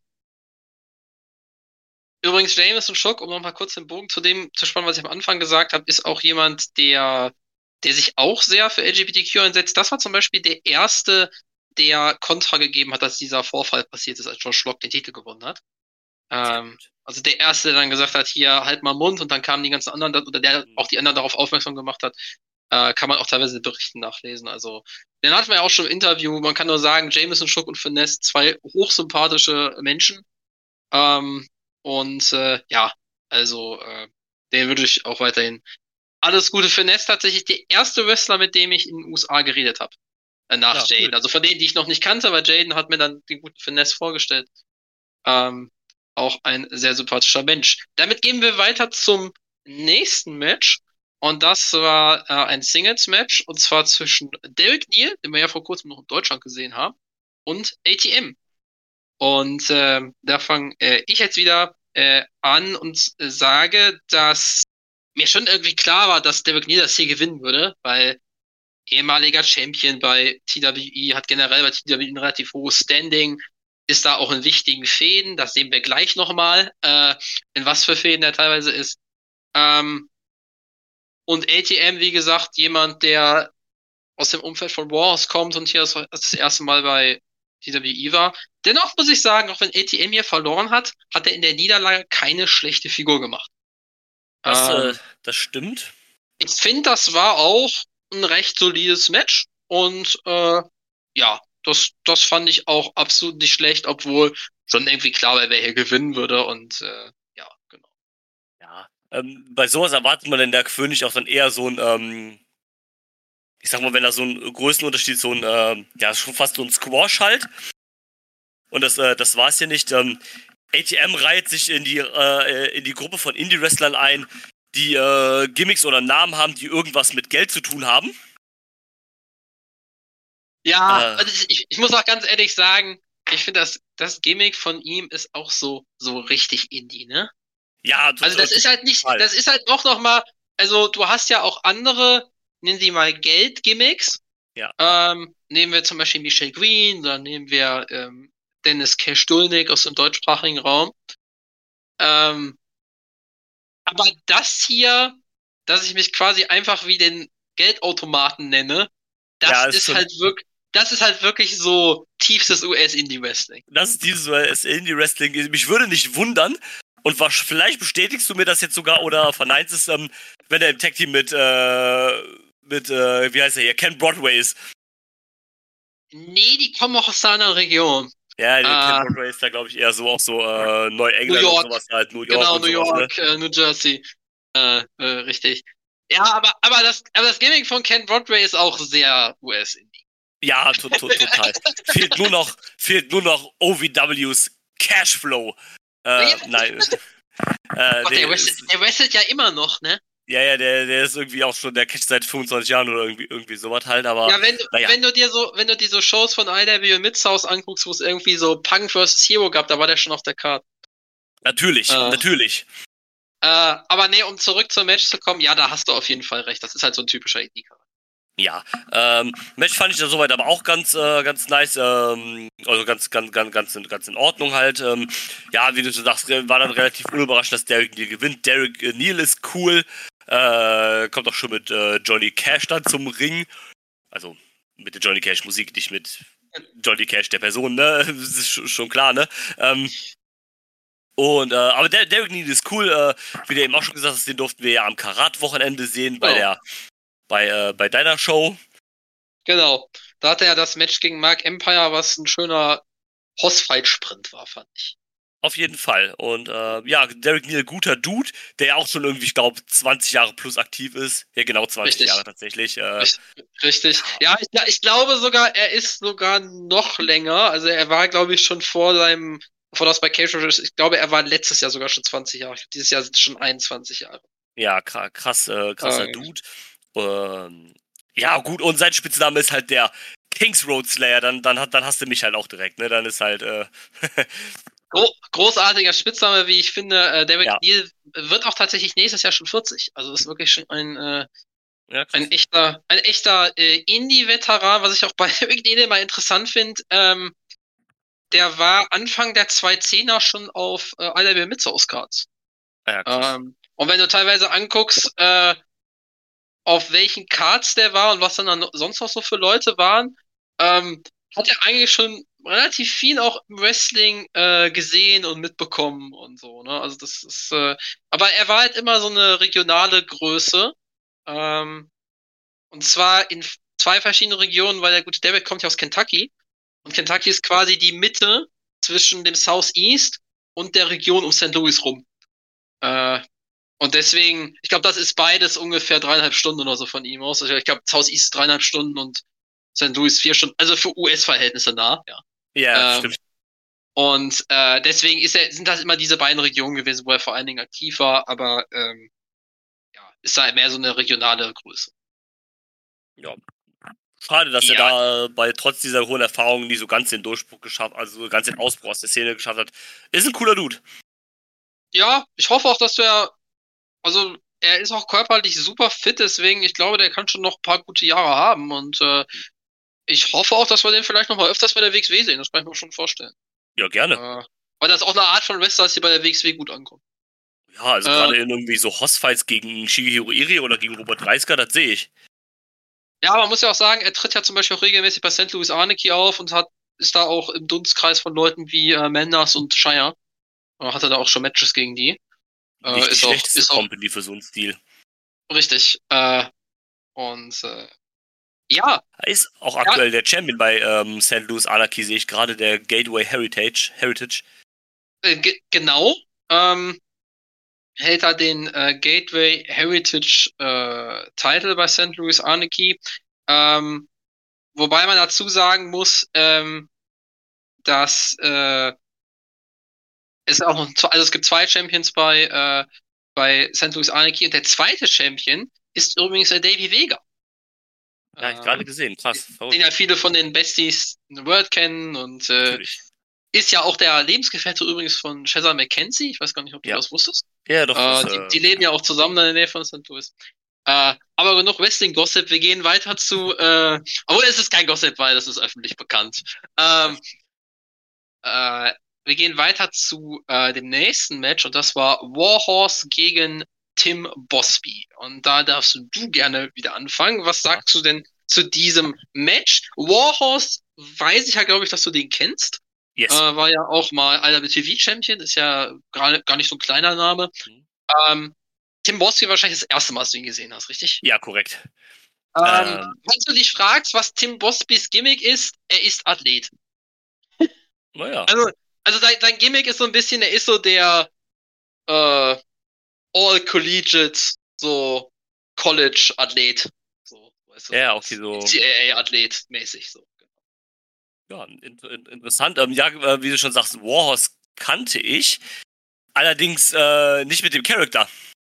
Speaker 3: übrigens, Jameson Shook, um nochmal kurz den Bogen zu dem zu spannen, was ich am Anfang gesagt habe, ist auch jemand, der, der sich auch sehr für L G B T Q einsetzt. Das war zum Beispiel der erste, der Kontra gegeben hat, dass dieser Vorfall passiert ist, als Josh Locke den Titel gewonnen hat. Ähm, also der erste, der dann gesagt hat, hier halt mal Mund, und dann kamen die ganzen anderen, oder der auch die anderen darauf aufmerksam gemacht hat, äh, kann man auch teilweise in Berichten nachlesen. Also den hatten wir ja auch schon im Interview. Man kann nur sagen, Jameson Shook und Finesse, zwei hochsympathische Menschen. Ähm, und äh, ja, also äh, den würde ich auch weiterhin alles Gute. Finesse tatsächlich der erste Wrestler, mit dem ich in den U S A geredet habe. Äh, nach
Speaker 4: Ja,
Speaker 3: Jaden.
Speaker 4: cool.
Speaker 3: Also von denen, die ich noch nicht kannte, weil Jaden hat mir dann den guten Finesse vorgestellt. Ähm, auch ein sehr sympathischer Mensch. Damit gehen wir weiter zum nächsten Match. Und das war äh, ein Singles-Match, und zwar zwischen Derek Neal, den wir ja vor kurzem noch in Deutschland gesehen haben, und A T M. Und äh, da fange äh, ich jetzt wieder äh, an und äh, sage, dass mir schon irgendwie klar war, dass Derek Neal das hier gewinnen würde, weil ehemaliger Champion bei T W E, hat generell bei T W E ein relativ hohes Standing, ist da auch in wichtigen Fäden, das sehen wir gleich nochmal, äh, in was für Fäden er teilweise ist. Ähm, und A T M, wie gesagt, jemand, der aus dem Umfeld von Wars kommt und hier das, das erste Mal bei T W E war. Dennoch muss ich sagen, auch wenn A T M hier verloren hat, hat er in der Niederlage keine schlechte Figur gemacht.
Speaker 4: Das, äh,
Speaker 3: Ähm,
Speaker 4: das stimmt.
Speaker 3: ich finde, das war auch ein recht solides Match, und äh, ja, das, das fand ich auch absolut nicht schlecht, obwohl schon irgendwie klar war, wer hier gewinnen würde, und äh, ja, genau.
Speaker 4: Ja. Ähm, bei sowas erwartet man denn der König auch dann eher so ein, ähm, ich sag mal, wenn da so ein Größenunterschied, so ein, ähm, ja, schon fast so ein Squash halt. Und das, äh, das war's hier nicht. Ähm, A T M reiht sich in die, äh, in die Gruppe von Indie-Wrestlern ein, die äh, Gimmicks oder Namen haben, die irgendwas mit Geld zu tun haben.
Speaker 3: Ja,
Speaker 4: Äh,
Speaker 3: also ich, ich muss auch ganz ehrlich sagen, ich finde, das, das Gimmick von ihm ist auch so, so richtig Indie, ne?
Speaker 4: ja,
Speaker 3: Also das ist halt nicht,
Speaker 4: total.
Speaker 3: das ist halt auch nochmal, also du hast ja auch andere, nennen sie mal Geld-Gimmicks.
Speaker 4: Ja.
Speaker 3: Ähm, nehmen wir zum Beispiel Michelle Green, oder nehmen wir ähm, Dennis Cash-Dulnik aus dem deutschsprachigen Raum. Ähm, aber das hier, dass ich mich quasi einfach wie den Geldautomaten nenne, das
Speaker 4: Ja, ist
Speaker 3: ist
Speaker 4: schon-
Speaker 3: halt wirklich, das ist halt wirklich so tiefstes U S-Indie-Wrestling.
Speaker 4: Das ist dieses äh, Indie-Wrestling. Mich würde nicht wundern, und was, vielleicht bestätigst du mir das jetzt sogar oder verneinst es, ähm, wenn er im Tag-Team mit, äh, mit, äh, wie heißt er hier, Ken Broadway ist.
Speaker 3: Nee, die kommen auch aus seiner Region.
Speaker 4: Ja, der
Speaker 3: Ah.
Speaker 4: Ken Broadway ist da, glaube ich, eher so auch so äh, Neuengland
Speaker 3: New York.
Speaker 4: und sowas halt, New York
Speaker 3: Genau,
Speaker 4: und
Speaker 3: New
Speaker 4: sowas,
Speaker 3: York,
Speaker 4: ne?
Speaker 3: äh, New Jersey. Äh, äh, richtig. Ja, aber, aber, das, aber das Gimmick von Ken Broadway ist auch sehr U S-Indie.
Speaker 4: Ja, to, to, total. fehlt nur noch, fehlt nur noch O V Ws Cashflow. Äh,
Speaker 3: Ja.
Speaker 4: nein. äh,
Speaker 3: Ach,
Speaker 4: nee,
Speaker 3: der, wrestelt, der wrestelt ja immer noch, ne?
Speaker 4: Ja, ja, der, der ist irgendwie auch schon, der catcht seit fünfundzwanzig Jahren oder irgendwie, irgendwie sowas halt, aber.
Speaker 3: Ja, wenn du,
Speaker 4: naja.
Speaker 3: wenn du dir so, wenn du dir so Shows von I W Mid-South anguckst, wo es irgendwie so Punk versus. Hero gab, da war der schon auf der Karte.
Speaker 4: Natürlich,
Speaker 3: äh.
Speaker 4: natürlich.
Speaker 3: Äh, aber nee, um zurück zum Match zu kommen, ja, da hast du auf jeden Fall recht. Das ist halt so ein typischer Indie-Charakter.
Speaker 4: Ja, ähm, Match fand ich da soweit aber auch ganz, äh, ganz nice, ähm, also ganz, ganz, ganz, ganz, in, ganz in Ordnung halt. Ähm, ja, wie du schon sagst, war dann relativ unüberraschend, dass Derek Neal gewinnt. Derek äh, Neal ist cool, äh, kommt auch schon mit äh, Johnny Cash dann zum Ring. Also mit der Johnny Cash Musik, nicht mit Johnny Cash der Person, ne? Das ist schon klar, ne? Ähm, und, äh, aber der, Derek Neal ist cool, äh, wie du eben auch schon gesagt hast, den durften wir ja am Karat-Wochenende sehen bei
Speaker 3: Oh.
Speaker 4: der Bei, äh, bei deiner Show.
Speaker 3: Genau. Da hatte er das Match gegen Mark Empire, was ein schöner Bossfight-Sprint war, fand ich.
Speaker 4: Auf jeden Fall. Und äh, ja, Derek Neal, guter Dude, der ja auch schon irgendwie, ich glaube, zwanzig Jahre plus aktiv ist. Ja, genau, zwanzig
Speaker 3: Richtig.
Speaker 4: Jahre tatsächlich. Äh,
Speaker 3: Richtig. Ja, ich, ich glaube sogar, er ist sogar noch länger. Also er war, glaube ich, schon vor seinem, bevor das bei Cage ist, ich glaube, er war letztes Jahr sogar schon zwanzig Jahre. Ich glaube, dieses Jahr sind es schon einundzwanzig Jahre.
Speaker 4: ja, krass, äh, krasser
Speaker 3: Ähm.
Speaker 4: Dude. Ähm, ja, gut, und sein Spitzname ist halt der Kings Road Slayer. Dann, dann, hat, dann hast du mich halt auch direkt, ne? Dann ist halt, äh,
Speaker 3: Gro großartiger Spitzname, wie ich finde. Äh, Derek
Speaker 4: Ja.
Speaker 3: Neal wird auch tatsächlich nächstes Jahr schon vierzig. Also ist wirklich schon ein, äh,
Speaker 4: ja, krass.
Speaker 3: ein echter, ein echter äh, Indie-Veteran, was ich auch bei Derek Neal immer interessant finde. Ähm, der war Anfang der zweitausendzehner schon auf äh, I W Mid-South Cards.
Speaker 4: ja, krass.
Speaker 3: Ähm, und wenn du teilweise anguckst, äh, auf welchen Cards der war und was dann, dann sonst noch so für Leute waren, ähm, hat er eigentlich schon relativ viel auch im Wrestling äh, gesehen und mitbekommen und so, ne? Also das ist, äh, aber er war halt immer so eine regionale Größe, ähm, und zwar in zwei verschiedenen Regionen, weil der gute Derek kommt ja aus Kentucky und Kentucky ist quasi die Mitte zwischen dem Southeast und der Region um Saint Louis rum. Äh, Und deswegen, ich glaube, das ist beides ungefähr dreieinhalb Stunden oder so von ihm aus. Also ich glaube, Southeast ist dreieinhalb Stunden und Saint Louis vier Stunden, also für U S-Verhältnisse nah, ja.
Speaker 4: Ja,
Speaker 3: ähm,
Speaker 4: stimmt.
Speaker 3: Und äh, deswegen ist er, sind das immer diese beiden Regionen gewesen, wo er vor allen Dingen aktiv war, aber ähm, ja, ist da mehr so eine regionale Größe.
Speaker 4: Ja. Schade, dass
Speaker 3: Ja.
Speaker 4: er da äh, bei trotz dieser hohen Erfahrung nie so ganz den Durchbruch geschafft, also so ganz den Ausbruch aus der Szene geschafft hat. Ist ein cooler Dude.
Speaker 3: Ja, ich hoffe auch, dass der, also er ist auch körperlich super fit, deswegen, ich glaube, der kann schon noch ein paar gute Jahre haben und äh, ich hoffe auch, dass wir den vielleicht noch mal öfters bei der W X W sehen, das kann ich mir schon vorstellen.
Speaker 4: Ja, gerne.
Speaker 3: Äh, weil das auch eine Art von Wrestler ist, die bei der W X W gut ankommt.
Speaker 4: Ja, also
Speaker 3: äh,
Speaker 4: gerade in irgendwie so Hossfights gegen Shigehiro Iri oder gegen Robert Reisker, das sehe ich.
Speaker 3: Ja, aber man muss ja auch sagen, er tritt ja zum Beispiel auch regelmäßig bei Saint Louis Anarchy auf und hat ist da auch im Dunstkreis von Leuten wie äh, Mendes und Shire. Äh, hatte da auch schon Matches gegen die. Äh,
Speaker 4: Nicht die
Speaker 3: ist auch,
Speaker 4: schlechteste
Speaker 3: ist auch
Speaker 4: Company für so einen Stil.
Speaker 3: richtig. Äh, und äh, ja,
Speaker 4: Er ist auch aktuell der Champion bei ähm, Saint Louis Anarchy, sehe ich gerade, der Gateway Heritage. Heritage.
Speaker 3: äh, ge genau. Ähm, hält er den äh, Gateway Heritage äh, Title bei Saint Louis Anarchy. Ähm, wobei man dazu sagen muss, ähm, dass äh, es auch noch, also es gibt zwei Champions bei äh, bei Saint Louis Anarchy und der zweite Champion ist übrigens der Davey Vega.
Speaker 4: Ja, ich
Speaker 3: Ähm,
Speaker 4: gerade gesehen, krass.
Speaker 3: den
Speaker 4: Verrückt.
Speaker 3: ja viele von den Besties in the World kennen und äh,
Speaker 4: Natürlich.
Speaker 3: ist ja auch der Lebensgefährte übrigens von Shazza McKenzie. Ich weiß gar nicht, ob du
Speaker 4: Ja.
Speaker 3: das wusstest.
Speaker 4: Ja, doch.
Speaker 3: Äh,
Speaker 4: das,
Speaker 3: die,
Speaker 4: äh,
Speaker 3: die leben ja auch zusammen in der Nähe von Saint Louis. Äh, aber genug Wrestling-Gossip. Wir gehen weiter zu, äh, obwohl es ist kein Gossip, weil das ist öffentlich bekannt. Ähm, äh, wir gehen weiter zu äh, dem nächsten Match und das war Warhorse gegen Tim Bosby. Und da darfst du gerne wieder anfangen. Was sagst du denn zu diesem Match? Warhorse weiß ich ja, glaube ich, dass du den kennst.
Speaker 4: Yes.
Speaker 3: Äh, war ja auch mal I W T V-Champion, ist ja gar, gar nicht so ein kleiner Name. Mhm. Ähm, Tim Bosby wahrscheinlich das erste Mal, dass du ihn gesehen hast, richtig?
Speaker 4: Ja, korrekt.
Speaker 3: Ähm, ähm, Falls du dich fragst, was Tim Bosbys Gimmick ist, er ist Athlet.
Speaker 4: Naja.
Speaker 3: Also, also sein, sein Gimmick ist so ein bisschen, er ist so der äh, All-Collegiate, so College-Athlet. So, weißt du,
Speaker 4: ja, okay, so.
Speaker 3: N C A A-Athlet mäßig so.
Speaker 4: Ja, in, in, interessant. Ähm, ja, wie du schon sagst, Warhorse kannte ich. Allerdings äh, nicht mit dem Charakter.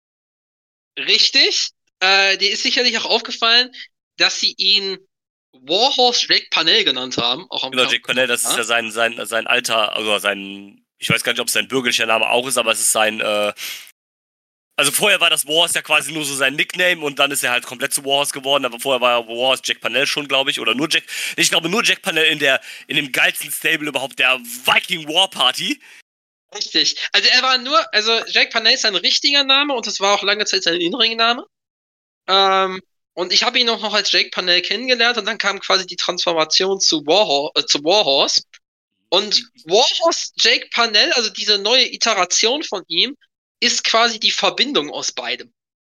Speaker 3: Richtig. Äh, dir ist sicherlich auch aufgefallen, dass sie ihn Warhorse Jake Parnell genannt haben. Auch am
Speaker 4: genau, Jake Parnell, das ist ja sein, sein, sein alter, also sein, ich weiß gar nicht, ob es sein bürgerlicher Name auch ist, aber es ist sein, äh, also vorher war das Warhorse ja quasi nur so sein Nickname und dann ist er halt komplett zu Warhorse geworden, aber vorher war Warhorse Jack Parnell schon, glaube ich, oder nur Jack, ich glaube nur Jack Parnell in der, in dem geilsten Stable überhaupt, der Viking War Party.
Speaker 3: Richtig. Also er war nur, also Jack Parnell ist sein richtiger Name und das war auch lange Zeit sein In-Ring-Name. Ähm, und ich habe ihn auch noch als Jake Parnell kennengelernt und dann kam quasi die Transformation zu Warhorse, äh, zu Warhorse. Und Warhorse Jake Parnell, also diese neue Iteration von ihm, ist quasi die Verbindung aus beidem.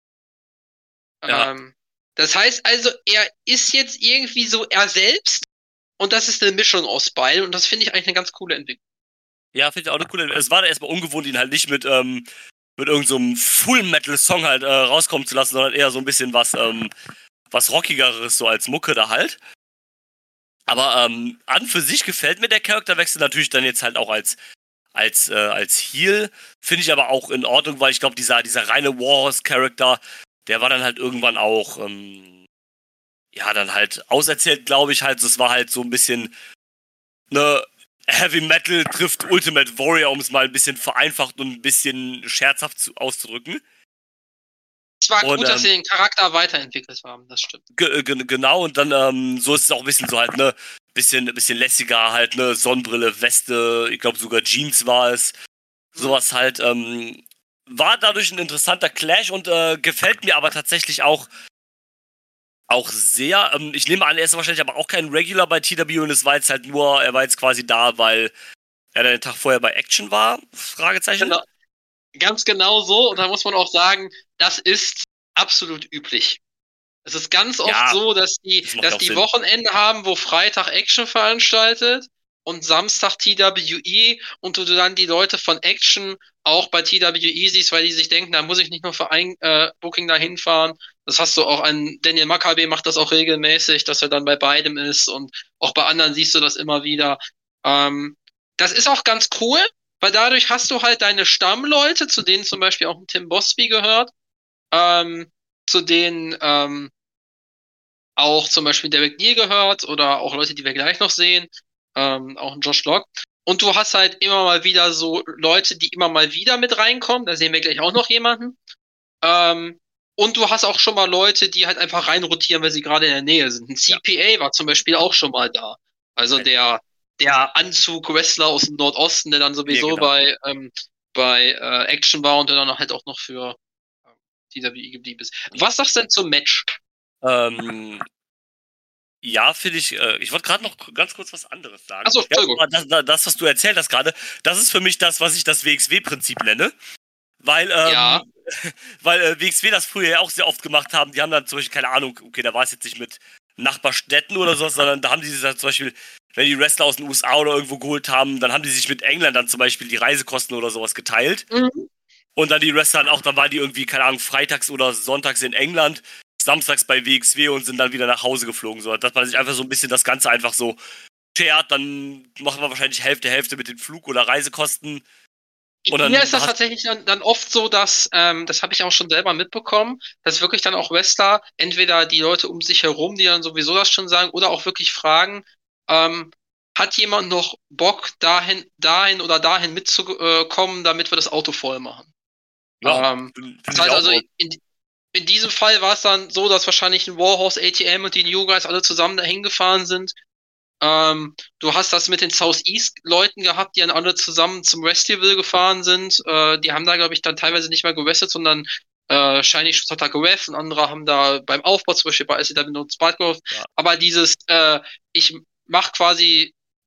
Speaker 4: Ja.
Speaker 3: Ähm, das heißt also, er ist jetzt irgendwie so er selbst und das ist eine Mischung aus beidem und das finde ich eigentlich eine ganz coole Entwicklung.
Speaker 4: Ja, finde ich auch eine coole Entwicklung. Es war erstmal ungewohnt, ihn halt nicht mit, ähm, mit irgendeinem so Full-Metal-Song halt äh, rauskommen zu lassen, sondern eher so ein bisschen was, ähm, was Rockigeres, so als Mucke da halt. Aber ähm, an für sich gefällt mir der Charakterwechsel natürlich dann jetzt halt auch als als äh, als Heel. Finde ich aber auch in Ordnung, weil ich glaube, dieser dieser reine Warhorse-Charakter, der war dann halt irgendwann auch ähm, ja, dann halt auserzählt, glaube ich halt. Das war halt so ein bisschen ne Heavy Metal trifft Ultimate Warrior, um es mal ein bisschen vereinfacht und ein bisschen scherzhaft zu, auszudrücken.
Speaker 3: Es war
Speaker 4: und,
Speaker 3: gut, dass
Speaker 4: ähm,
Speaker 3: sie den Charakter weiterentwickelt haben, das stimmt.
Speaker 4: G- g- genau, und dann ähm, so ist es auch ein bisschen so halt, ne, bisschen, bisschen lässiger halt, ne, Sonnenbrille, Weste, ich glaube sogar Jeans war es. Sowas halt, ähm, war dadurch ein interessanter Clash und äh, gefällt mir aber tatsächlich auch auch sehr. Ähm, ich nehme an, er ist wahrscheinlich aber auch kein Regular bei T W und es war jetzt halt nur, er war jetzt quasi da, weil er dann den Tag vorher bei Action war, Fragezeichen.
Speaker 3: Genau. Ganz genau so, und da muss man auch sagen, das ist absolut üblich. Es ist ganz oft
Speaker 4: Ja,
Speaker 3: so, dass die,
Speaker 4: das macht
Speaker 3: dass
Speaker 4: auch
Speaker 3: die
Speaker 4: Sinn.
Speaker 3: Wochenende haben, wo Freitag Action veranstaltet und Samstag T W E und du dann die Leute von Action auch bei T W E siehst, weil die sich denken, da muss ich nicht nur für ein äh, Booking da hinfahren. Das hast du auch an Daniel Makabe macht das auch regelmäßig, dass er dann bei beidem ist und auch bei anderen siehst du das immer wieder. Ähm, das ist auch ganz cool, weil dadurch hast du halt deine Stammleute, zu denen zum Beispiel auch Tim Bosby gehört, ähm, zu denen ähm, auch zum Beispiel Derek Neal gehört oder auch Leute, die wir gleich noch sehen, ähm, auch ein Josh Locke. Und du hast halt immer mal wieder so Leute, die immer mal wieder mit reinkommen. Da sehen wir gleich auch noch jemanden. Ähm, und du hast auch schon mal Leute, die halt einfach reinrotieren, weil sie gerade in der Nähe sind. Ein C P A war zum Beispiel auch schon mal da. Also der der Anzug-Wrestler aus dem Nordosten, der dann sowieso ja, genau. bei ähm, bei äh, Action war und der dann halt auch noch für äh, T W E geblieben ist. Was sagst du denn zum Match?
Speaker 4: Ähm, ja, finde ich, äh, ich wollte gerade noch ganz kurz was anderes sagen.
Speaker 3: Achso, Entschuldigung.
Speaker 4: Ja, das, das, was du erzählt hast gerade, das ist für mich das, was ich das W X W-Prinzip nenne. Weil, ähm,
Speaker 3: ja.
Speaker 4: weil äh, W X W das früher ja auch sehr oft gemacht haben. Die haben dann zum Beispiel, keine Ahnung, okay, da war es jetzt nicht mit Nachbarstädten oder so, sondern da haben die sich dann zum Beispiel, wenn die Wrestler aus den U S A oder irgendwo geholt haben, dann haben die sich mit Engländern zum Beispiel die Reisekosten oder sowas geteilt. Mhm. Und dann die Wrestler dann auch, dann waren die irgendwie, keine Ahnung, freitags oder sonntags in England, samstags bei W X W und sind dann wieder nach Hause geflogen. So, dass man sich einfach so ein bisschen das Ganze einfach so shared, dann machen wir wahrscheinlich Hälfte, Hälfte mit den Flug- oder Reisekosten.
Speaker 3: Und dann Mir ist das tatsächlich dann, dann oft so, dass, ähm, das habe ich auch schon selber mitbekommen, dass wirklich dann auch Wrestler, entweder die Leute um sich herum, die dann sowieso das schon sagen, oder auch wirklich fragen, ähm, hat jemand noch Bock, dahin, dahin oder dahin mitzukommen, damit wir das Auto voll machen?
Speaker 4: Ja,
Speaker 3: ähm, das heißt also, in, in diesem Fall war es dann so, dass wahrscheinlich ein Warhorse, A T M und die New Guys alle zusammen dahin gefahren sind. Ähm, du hast das mit den Southeast-Leuten gehabt, die dann alle zusammen zum Festival gefahren sind. Äh, die haben da, glaube ich, dann teilweise nicht mal gewrestelt, sondern äh, Shiny Shotaka Ref und andere haben da beim Aufbau, zum Beispiel bei S C W und Sparkgrove. Ja. Aber dieses, äh, ich mach quasi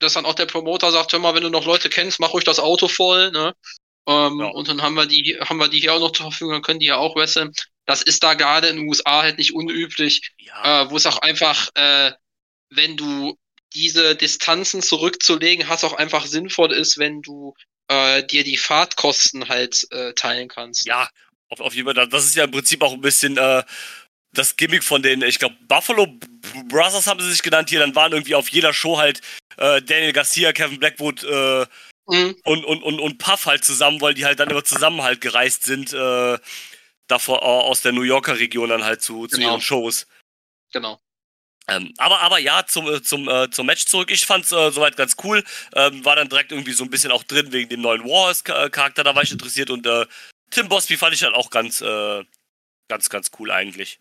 Speaker 3: dass dann auch der Promoter sagt, hör mal, wenn du noch Leute kennst, mach ruhig das Auto voll, ne? Ähm, ja. Und dann haben wir die, haben wir die hier auch noch zur Verfügung, dann können die ja auch wresteln. Das ist da gerade in den U S A halt nicht unüblich, ja. äh, wo es auch einfach, äh, wenn du diese Distanzen zurückzulegen hast, auch einfach sinnvoll ist, wenn du äh, dir die Fahrtkosten halt äh, teilen kannst.
Speaker 4: Ja, auf, auf jeden Fall. Das ist ja im Prinzip auch ein bisschen äh, das Gimmick von den, ich glaube, Buffalo Brothers haben sie sich genannt hier, dann waren irgendwie auf jeder Show halt äh, Daniel Garcia, Kevin Blackwood äh, mhm. und, und, und, und Puff halt zusammen, weil die halt dann immer zusammen halt gereist sind, äh, davor aus der New Yorker Region dann halt zu, zu
Speaker 3: genau.
Speaker 4: ihren Shows.
Speaker 3: Genau.
Speaker 4: Ähm, aber, aber ja, zum, zum, äh, zum Match zurück. Ich fand's äh, soweit ganz cool. Ähm, war dann direkt irgendwie so ein bisschen auch drin wegen dem neuen Warhorse-Charakter, da war ich interessiert. Und äh, Tim Bosby fand ich halt auch ganz, äh, ganz, ganz cool eigentlich.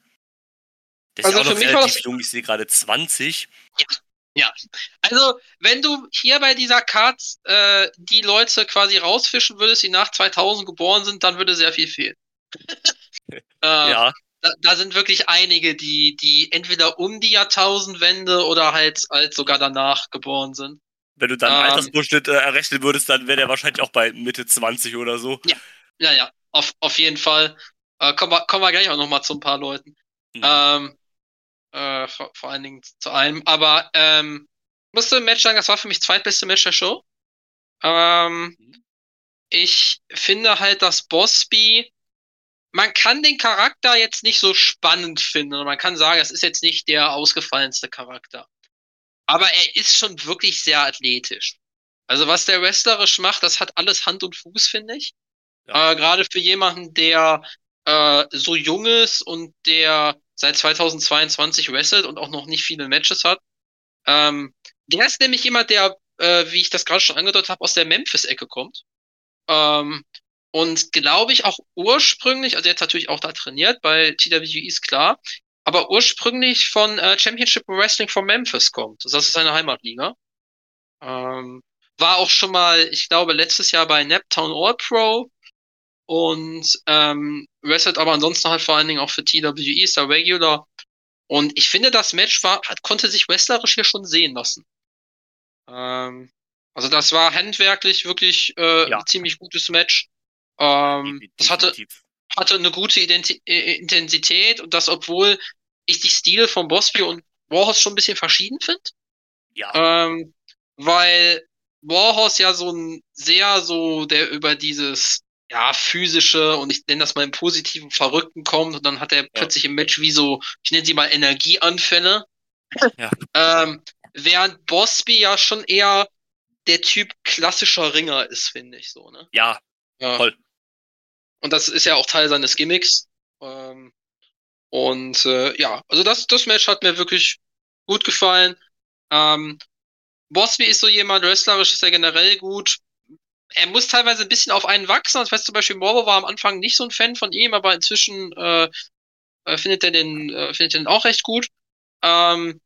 Speaker 4: Der ist also ja auch noch relativ das... jung, ich sehe gerade zwanzig.
Speaker 3: Ja. Ja, also wenn du hier bei dieser Card äh, die Leute quasi rausfischen würdest, die nach zweitausend geboren sind, dann würde sehr viel fehlen. äh,
Speaker 4: ja.
Speaker 3: Da, da sind wirklich einige, die, die entweder um die Jahrtausendwende oder halt, halt sogar danach geboren sind.
Speaker 4: Wenn du dann ähm, Altersdurchschnitt äh, errechnen würdest, dann wäre der wahrscheinlich auch bei Mitte zwanzig oder so.
Speaker 3: Ja, ja, ja, auf, auf jeden Fall. Äh, kommen, wir, kommen wir gleich auch nochmal zu ein paar Leuten. Mhm. Ähm, äh, vor, vor allen Dingen zu einem. Aber ähm, musste im Match sagen, das war für mich das zweitbeste Match der Show. Ähm, mhm. Ich finde halt, dass Bosby, man kann den Charakter jetzt nicht so spannend finden. Und man kann sagen, es ist jetzt nicht der ausgefallenste Charakter. Aber er ist schon wirklich sehr athletisch. Also was der wrestlerisch macht, das hat alles Hand und Fuß, finde ich. Ja. Äh, gerade für jemanden, der äh, so jung ist und der seit zweitausendzweiundzwanzig wrestelt und auch noch nicht viele Matches hat. Ähm, der ist nämlich jemand, der, äh, wie ich das gerade schon angedeutet habe, aus der Memphis-Ecke kommt. Ähm, Und glaube ich auch ursprünglich, also jetzt natürlich auch da trainiert, bei T W E ist klar, aber ursprünglich von äh, Championship Wrestling von Memphis kommt. Das ist seine Heimatliga. Ähm, war auch schon mal, ich glaube, letztes Jahr bei Naptown All Pro und ähm, wrestelt aber ansonsten halt vor allen Dingen auch für T W E, ist da Regular. Und ich finde, das Match war, hat, konnte sich wrestlerisch hier schon sehen lassen. Ähm, also das war handwerklich wirklich äh, ja. ein ziemlich gutes Match. Ähm, das hatte, hatte eine gute Identi- Intensität und das, obwohl ich die Stile von Bosby und Warhorse schon ein bisschen verschieden finde.
Speaker 4: Ja.
Speaker 3: Ähm, weil Warhorse ja so ein sehr so, der über dieses ja physische und ich nenne das mal im positiven Verrückten kommt und dann hat er ja. plötzlich im Match wie so, ich nenne sie mal Energieanfälle.
Speaker 4: Ja.
Speaker 3: Ähm, während Bosby ja schon eher der Typ klassischer Ringer ist, finde ich so, ne?
Speaker 4: Ja,
Speaker 3: ja.
Speaker 4: Voll.
Speaker 3: Und das ist ja auch Teil seines Gimmicks. Ähm, und äh, ja, also das, das Match hat mir wirklich gut gefallen. Ähm, Bosby ist so jemand, wrestlerisch ist er generell gut. Er muss teilweise ein bisschen auf einen wachsen. Also, ich weiß zum Beispiel, Morbo war am Anfang nicht so ein Fan von ihm, aber inzwischen äh, äh, findet er den, äh, findet er den auch recht gut. Ähm,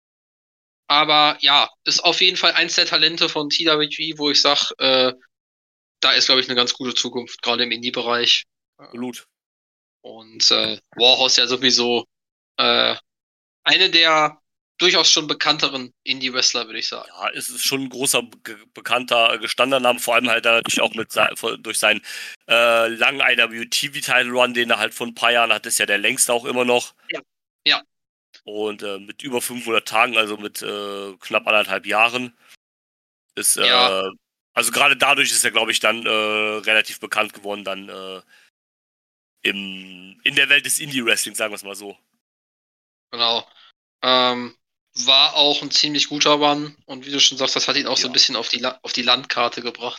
Speaker 3: aber ja, ist auf jeden Fall eins der Talente von T W E, wo ich sag, äh, da ist, glaube ich, eine ganz gute Zukunft, gerade im Indie-Bereich.
Speaker 4: Absolut.
Speaker 3: Und äh, Warhorse ja sowieso äh, eine der durchaus schon bekannteren Indie-Wrestler, würde ich sagen.
Speaker 4: Ja, es ist schon ein großer, ge- bekannter, gestandener Name, vor allem halt da natürlich auch mit se- durch seinen äh, langen I W T V-Title-Run, den er halt vor ein paar Jahren hat, ist ja der längste auch immer noch.
Speaker 3: Ja, ja.
Speaker 4: Und äh, mit über fünfhundert Tagen, also mit äh, knapp anderthalb Jahren, ist, äh,
Speaker 3: Ja.
Speaker 4: also gerade dadurch ist er, glaube ich, dann äh, relativ bekannt geworden, dann äh, im, in der Welt des Indie-Wrestling, sagen wir es mal so.
Speaker 3: Genau. Ähm, war auch ein ziemlich guter Mann und wie du schon sagst, das hat ihn auch
Speaker 4: Ja.
Speaker 3: so ein bisschen auf die, La- auf die Landkarte gebracht.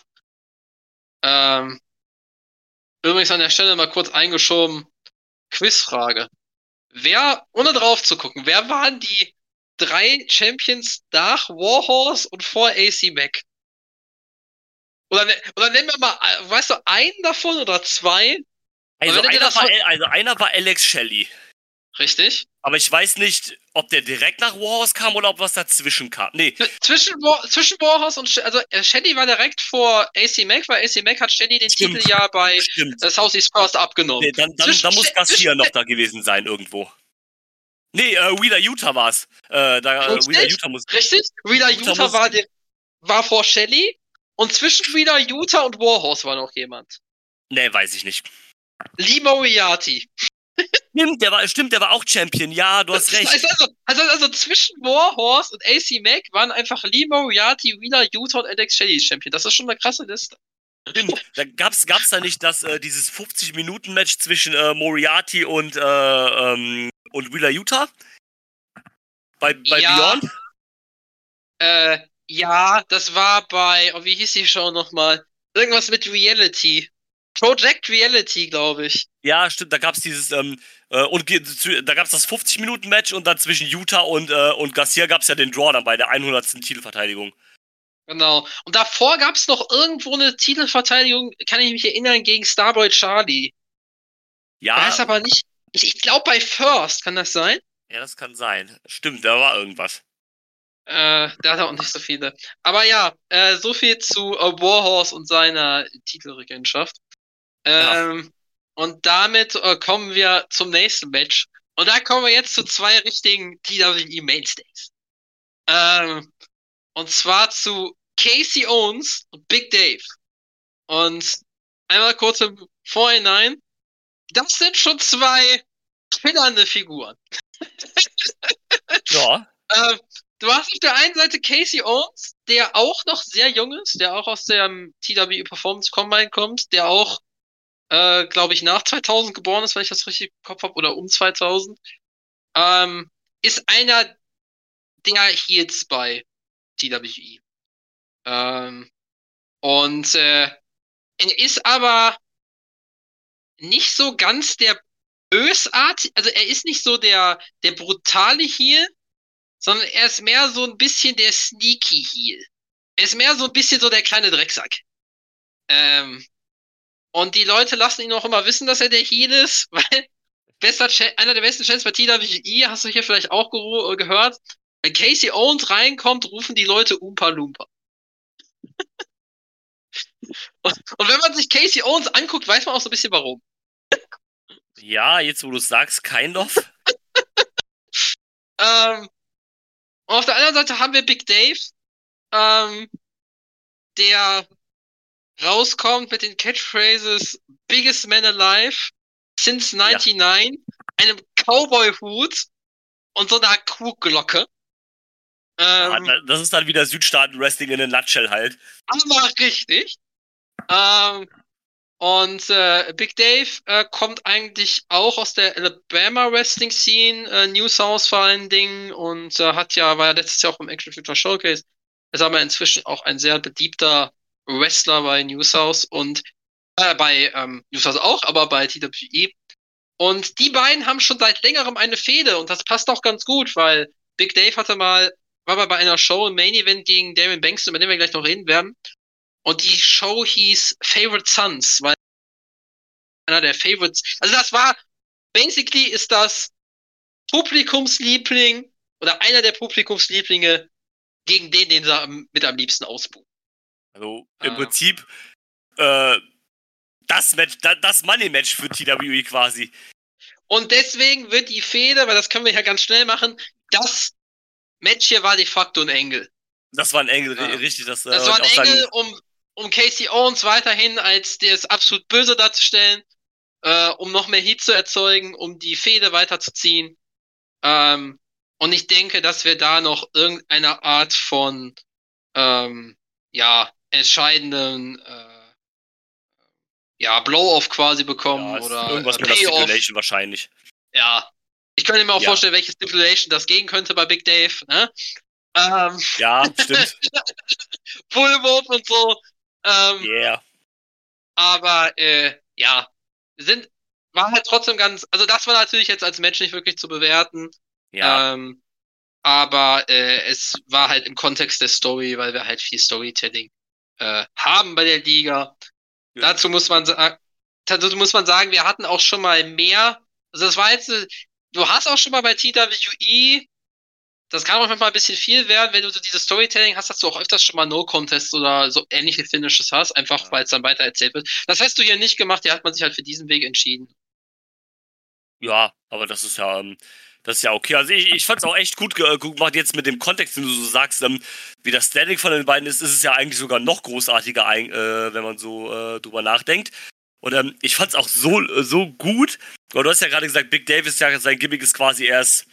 Speaker 3: Ähm, übrigens an der Stelle mal kurz eingeschoben, Quizfrage. Wer, ohne drauf zu gucken, wer waren die drei Champions nach Warhorse und vor A C Mac? Oder, ne- oder nennen wir mal, äh, weißt du, einen davon oder zwei?
Speaker 4: Also
Speaker 3: wenn du dir
Speaker 4: einer,
Speaker 3: das
Speaker 4: war,
Speaker 3: von-
Speaker 4: Al- also einer war Alex Shelley.
Speaker 3: Richtig?
Speaker 4: Aber ich weiß nicht, ob der direkt nach Warhorse kam oder ob was dazwischen kam. Nee,
Speaker 3: Zwischen, War- zwischen Warhorse und, Sh- also äh, Shelley war direkt vor A C Mac, weil A C Mac hat Shelley den
Speaker 4: Stimmt.
Speaker 3: Titel ja bei
Speaker 4: stimmt.
Speaker 3: äh, Southeast First abgenommen.
Speaker 4: Nee, dann dann,
Speaker 3: Zwischen-
Speaker 4: dann muss
Speaker 3: Sh-
Speaker 4: Garcia
Speaker 3: zwischen-
Speaker 4: noch da gewesen sein irgendwo. Nee, äh, Wheeler Utah war's. Äh, da, äh,
Speaker 3: Richtig?
Speaker 4: Wheeler Utah muss.
Speaker 3: Richtig? Wheeler
Speaker 4: Utah
Speaker 3: Utah
Speaker 4: muss-
Speaker 3: war der, war vor Shelley und zwischen Wheeler Yuta und Warhorse war noch jemand.
Speaker 4: Nee, weiß ich nicht.
Speaker 3: Lee Moriarty.
Speaker 4: Stimmt, der war, stimmt, der war auch Champion. Ja, du hast recht.
Speaker 3: Also, also, also, also zwischen Warhorse und A C Mac waren einfach Lee Moriarty, Wheeler Yuta und Alex Shelley Champion. Das ist schon eine krasse Liste.
Speaker 4: Stimmt. Da gab's, gab's da nicht das, äh, dieses fünfzig-Minuten-Match zwischen äh, Moriarty und, äh, ähm, und Wheeler Yuta? Bei, bei
Speaker 3: Ja.
Speaker 4: Beyond?
Speaker 3: Äh, ja, das war bei, oh, wie hieß die Show nochmal? Irgendwas mit Reality. Project Reality, glaube ich.
Speaker 4: Ja, stimmt, da gab's dieses, ähm, äh, und ge- zu- da gab's das fünfzig-Minuten-Match und dann zwischen Utah und, äh, und Garcia gab's ja den Draw dann bei der hundertsten Titelverteidigung.
Speaker 3: Genau. Und davor gab's noch irgendwo eine Titelverteidigung, kann ich mich erinnern, gegen Starboy Charlie.
Speaker 4: Ja,
Speaker 3: Weiß aber nicht. Ich, ich glaube bei First, kann das sein?
Speaker 4: ja, das kann sein. Stimmt, da war irgendwas.
Speaker 3: Äh, da hat er auch nicht so viele. Aber ja, äh, so viel zu äh, Warhorse und seiner Titelregentschaft. Ähm, und damit äh, kommen wir zum nächsten Match. Und da kommen wir jetzt zu zwei richtigen T W E Mainstays. Ähm, und zwar zu Casey Owens und Big Dave. Und einmal kurz im Vorhinein. Das sind schon zwei schillernde Figuren.
Speaker 4: Ja.
Speaker 3: Ähm, du hast auf der einen Seite Casey Owens, der auch noch sehr jung ist, der auch aus dem T W E Performance Combine kommt, der auch, äh, glaube ich, nach zweitausend geboren ist, wenn ich das richtig im Kopf habe, oder um zweitausend. Ähm, ist einer der Heels bei T W E. Ähm, und äh, er ist aber nicht so ganz der bösartige, also er ist nicht so der, der brutale Heel, sondern er ist mehr so ein bisschen der sneaky Heel. Er ist mehr so ein bisschen so der kleine Drecksack. Ähm, und die Leute lassen ihn auch immer wissen, dass er der Heel ist, weil bester Ch- einer der besten Chats bei T W E, hast du hier vielleicht auch ge- gehört, wenn Casey Owens reinkommt, rufen die Leute Oompa Loompa. und, und wenn man sich Casey Owens anguckt, weiß man auch so ein bisschen warum.
Speaker 4: Ja, jetzt wo du es sagst, kind of.
Speaker 3: Ähm, und auf der anderen Seite haben wir Big Dave, ähm, der rauskommt mit den Catchphrases Biggest Man Alive, Since neunundneunzig, einem Cowboy-Hut und so einer Kuhglocke.
Speaker 4: Ja,
Speaker 3: Ähm,
Speaker 4: das ist dann wieder Südstaaten-Wrestling in a nutshell halt.
Speaker 3: aber richtig. Ähm, und äh, Big Dave äh, kommt eigentlich auch aus der Alabama Wrestling Scene, äh, New South vor allen Dingen, und äh, hat ja, war ja letztes Jahr auch beim Action Future Showcase, ist aber inzwischen auch ein sehr beliebter Wrestler bei New South und äh, bei ähm, New South auch, aber bei T W E. Und die beiden haben schon seit längerem eine Fehde und das passt auch ganz gut, weil Big Dave hatte mal, war mal bei einer Show im Main Event gegen Damon Banks, über den wir gleich noch reden werden. Und die Show hieß Favorite Sons, weil einer der Favorites, also das war, basically ist das Publikumsliebling oder einer der Publikumslieblinge gegen den, den sie am, mit am liebsten ausbuchen.
Speaker 4: Also im
Speaker 3: Ah.
Speaker 4: Prinzip äh, das Match, das, das Money-Match für T W E quasi.
Speaker 3: Und deswegen wird die Fehde, weil das können wir ja ganz schnell machen, das Match hier war de facto ein Engel.
Speaker 4: Das war ein Engel,
Speaker 3: Ja.
Speaker 4: richtig. Das, äh,
Speaker 3: Das war ein
Speaker 4: auch sagen-
Speaker 3: Engel, um, um Casey Owens weiterhin als das absolut Böse darzustellen, äh, um noch mehr Heat zu erzeugen, um die Fehde weiterzuziehen. Ähm, und ich denke, dass wir da noch irgendeine Art von ähm, ja, entscheidenden äh, ja, Blow-Off quasi bekommen
Speaker 4: ja, ist
Speaker 3: oder
Speaker 4: irgendwas
Speaker 3: äh,
Speaker 4: mit der
Speaker 3: Payoff.
Speaker 4: Stipulation wahrscheinlich.
Speaker 3: Ja. Ich könnte mir auch
Speaker 4: Ja.
Speaker 3: vorstellen, welche Stipulation das gehen könnte bei Big Dave, ne? Ähm,
Speaker 4: Ja, stimmt.
Speaker 3: Bullwurf und so. Ähm,
Speaker 4: Yeah.
Speaker 3: Aber äh, ja, sind war halt trotzdem ganz, also das war natürlich jetzt als Match nicht wirklich zu bewerten.
Speaker 4: Ja.
Speaker 3: Ähm, aber äh, es war halt im Kontext der Story, weil wir halt viel Storytelling äh, haben bei der Liga.
Speaker 4: Ja.
Speaker 3: Dazu muss man sagen, dazu muss man sagen, wir hatten auch schon mal mehr. Also das war jetzt, äh, du hast auch schon mal bei T W E, das kann auch manchmal ein bisschen viel werden, wenn du so dieses Storytelling hast, dass du auch öfters schon mal No-Contests oder so ähnliche Finishes hast, einfach
Speaker 4: Ja.
Speaker 3: weil es dann weiter erzählt wird. Das hast du hier nicht gemacht, hier hat man sich halt für diesen Weg entschieden.
Speaker 4: Ja, aber das ist ja, ähm, Das ist ja okay. Also ich, ich fand es auch echt gut ge- gut gemacht jetzt mit dem Kontext, den du so sagst, ähm, wie das Standing von den beiden ist, ist es ja eigentlich sogar noch großartiger, ein- äh, wenn man so äh, drüber nachdenkt. Und ähm, ich fand es auch so, äh, so gut. Aber du hast ja gerade gesagt, Big Dave ist ja, sein Gimmick ist quasi erst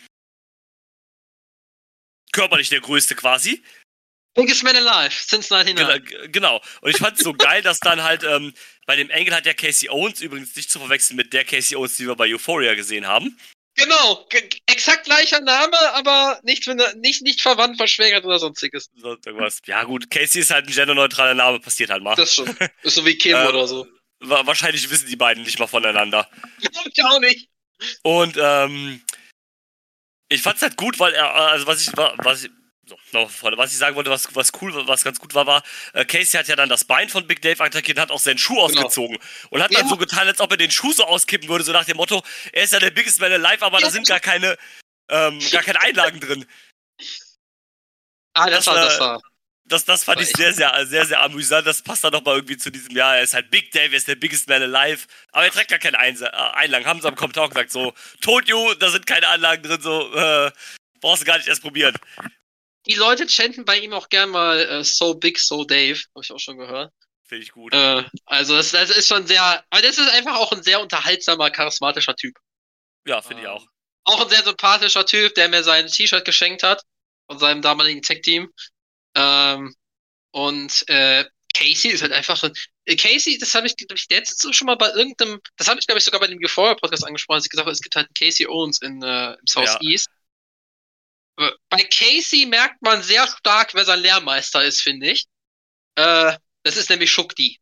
Speaker 4: körperlich der Größte quasi.
Speaker 3: Biggest Man Alive, since neunundneunzig.
Speaker 4: Genau, genau. Und ich fand es so geil, dass dann halt ähm, bei dem Engel hat ja Casey Owens, übrigens nicht zu verwechseln mit der Casey Owens, die wir bei Euphoria gesehen haben.
Speaker 3: Genau, g- exakt gleicher Name, aber nicht, nicht, nicht verwandt, verschwägert oder sonstiges.
Speaker 4: Sonst irgendwas. Ja gut, Casey ist halt ein genderneutraler Name, passiert halt mal.
Speaker 3: Das schon. Ist so wie Kim
Speaker 4: äh,
Speaker 3: oder so.
Speaker 4: wa- Wahrscheinlich wissen die beiden nicht mal voneinander.
Speaker 3: Glaub ich auch nicht.
Speaker 4: Und ähm, ich fand's halt gut, weil er, also was ich, wa- was ich, so, noch von vorne, was ich sagen wollte, was, was cool, was ganz gut war, war, äh, Casey hat ja dann das Bein von Big Dave attackiert und hat auch seinen Schuh ausgezogen. Und hat dann
Speaker 3: Ja.
Speaker 4: so getan, als ob er den Schuh so auskippen würde, so nach dem Motto, er ist ja der Biggest Man Alive, aber
Speaker 3: Ja.
Speaker 4: da sind gar keine, ähm, gar keine Einlagen drin.
Speaker 3: Ah, das,
Speaker 4: Das,
Speaker 3: war, das
Speaker 4: äh,
Speaker 3: war.
Speaker 4: Das, das fand
Speaker 3: War
Speaker 4: ich
Speaker 3: echt-
Speaker 4: sehr, sehr, sehr, sehr amüsant. Das passt dann nochmal irgendwie zu diesem Jahr. Er ist halt Big Dave, er ist der Biggest Man Alive. Aber er trägt gar keine Einse- äh, Einlagen. Haben sie am Kommentar auch gesagt, so, told you, da sind keine Anlagen drin, so, äh, brauchst du gar nicht erst probieren.
Speaker 3: Die Leute chanten bei ihm auch gern mal äh, So Big, So Dave. Habe ich auch schon gehört.
Speaker 4: Finde ich gut.
Speaker 3: Äh, also das, das ist schon sehr, aber das ist einfach auch ein sehr unterhaltsamer, charismatischer Typ.
Speaker 4: Ja, finde ich auch.
Speaker 3: Auch ein sehr sympathischer Typ, der mir sein T-Shirt geschenkt hat von seinem damaligen Tech-Team. Ähm, und äh, Casey ist halt einfach so. Äh, Casey, das habe ich, glaube ich, letztens schon mal bei irgendeinem, das habe ich, glaube ich, sogar bei dem Euphoria-Podcast angesprochen, als ich gesagt habe, es gibt halt einen Casey Owens in, äh, im Southeast. Äh, Bei Casey merkt man sehr stark, wer sein Lehrmeister ist, finde ich. Äh, das ist nämlich Shukti.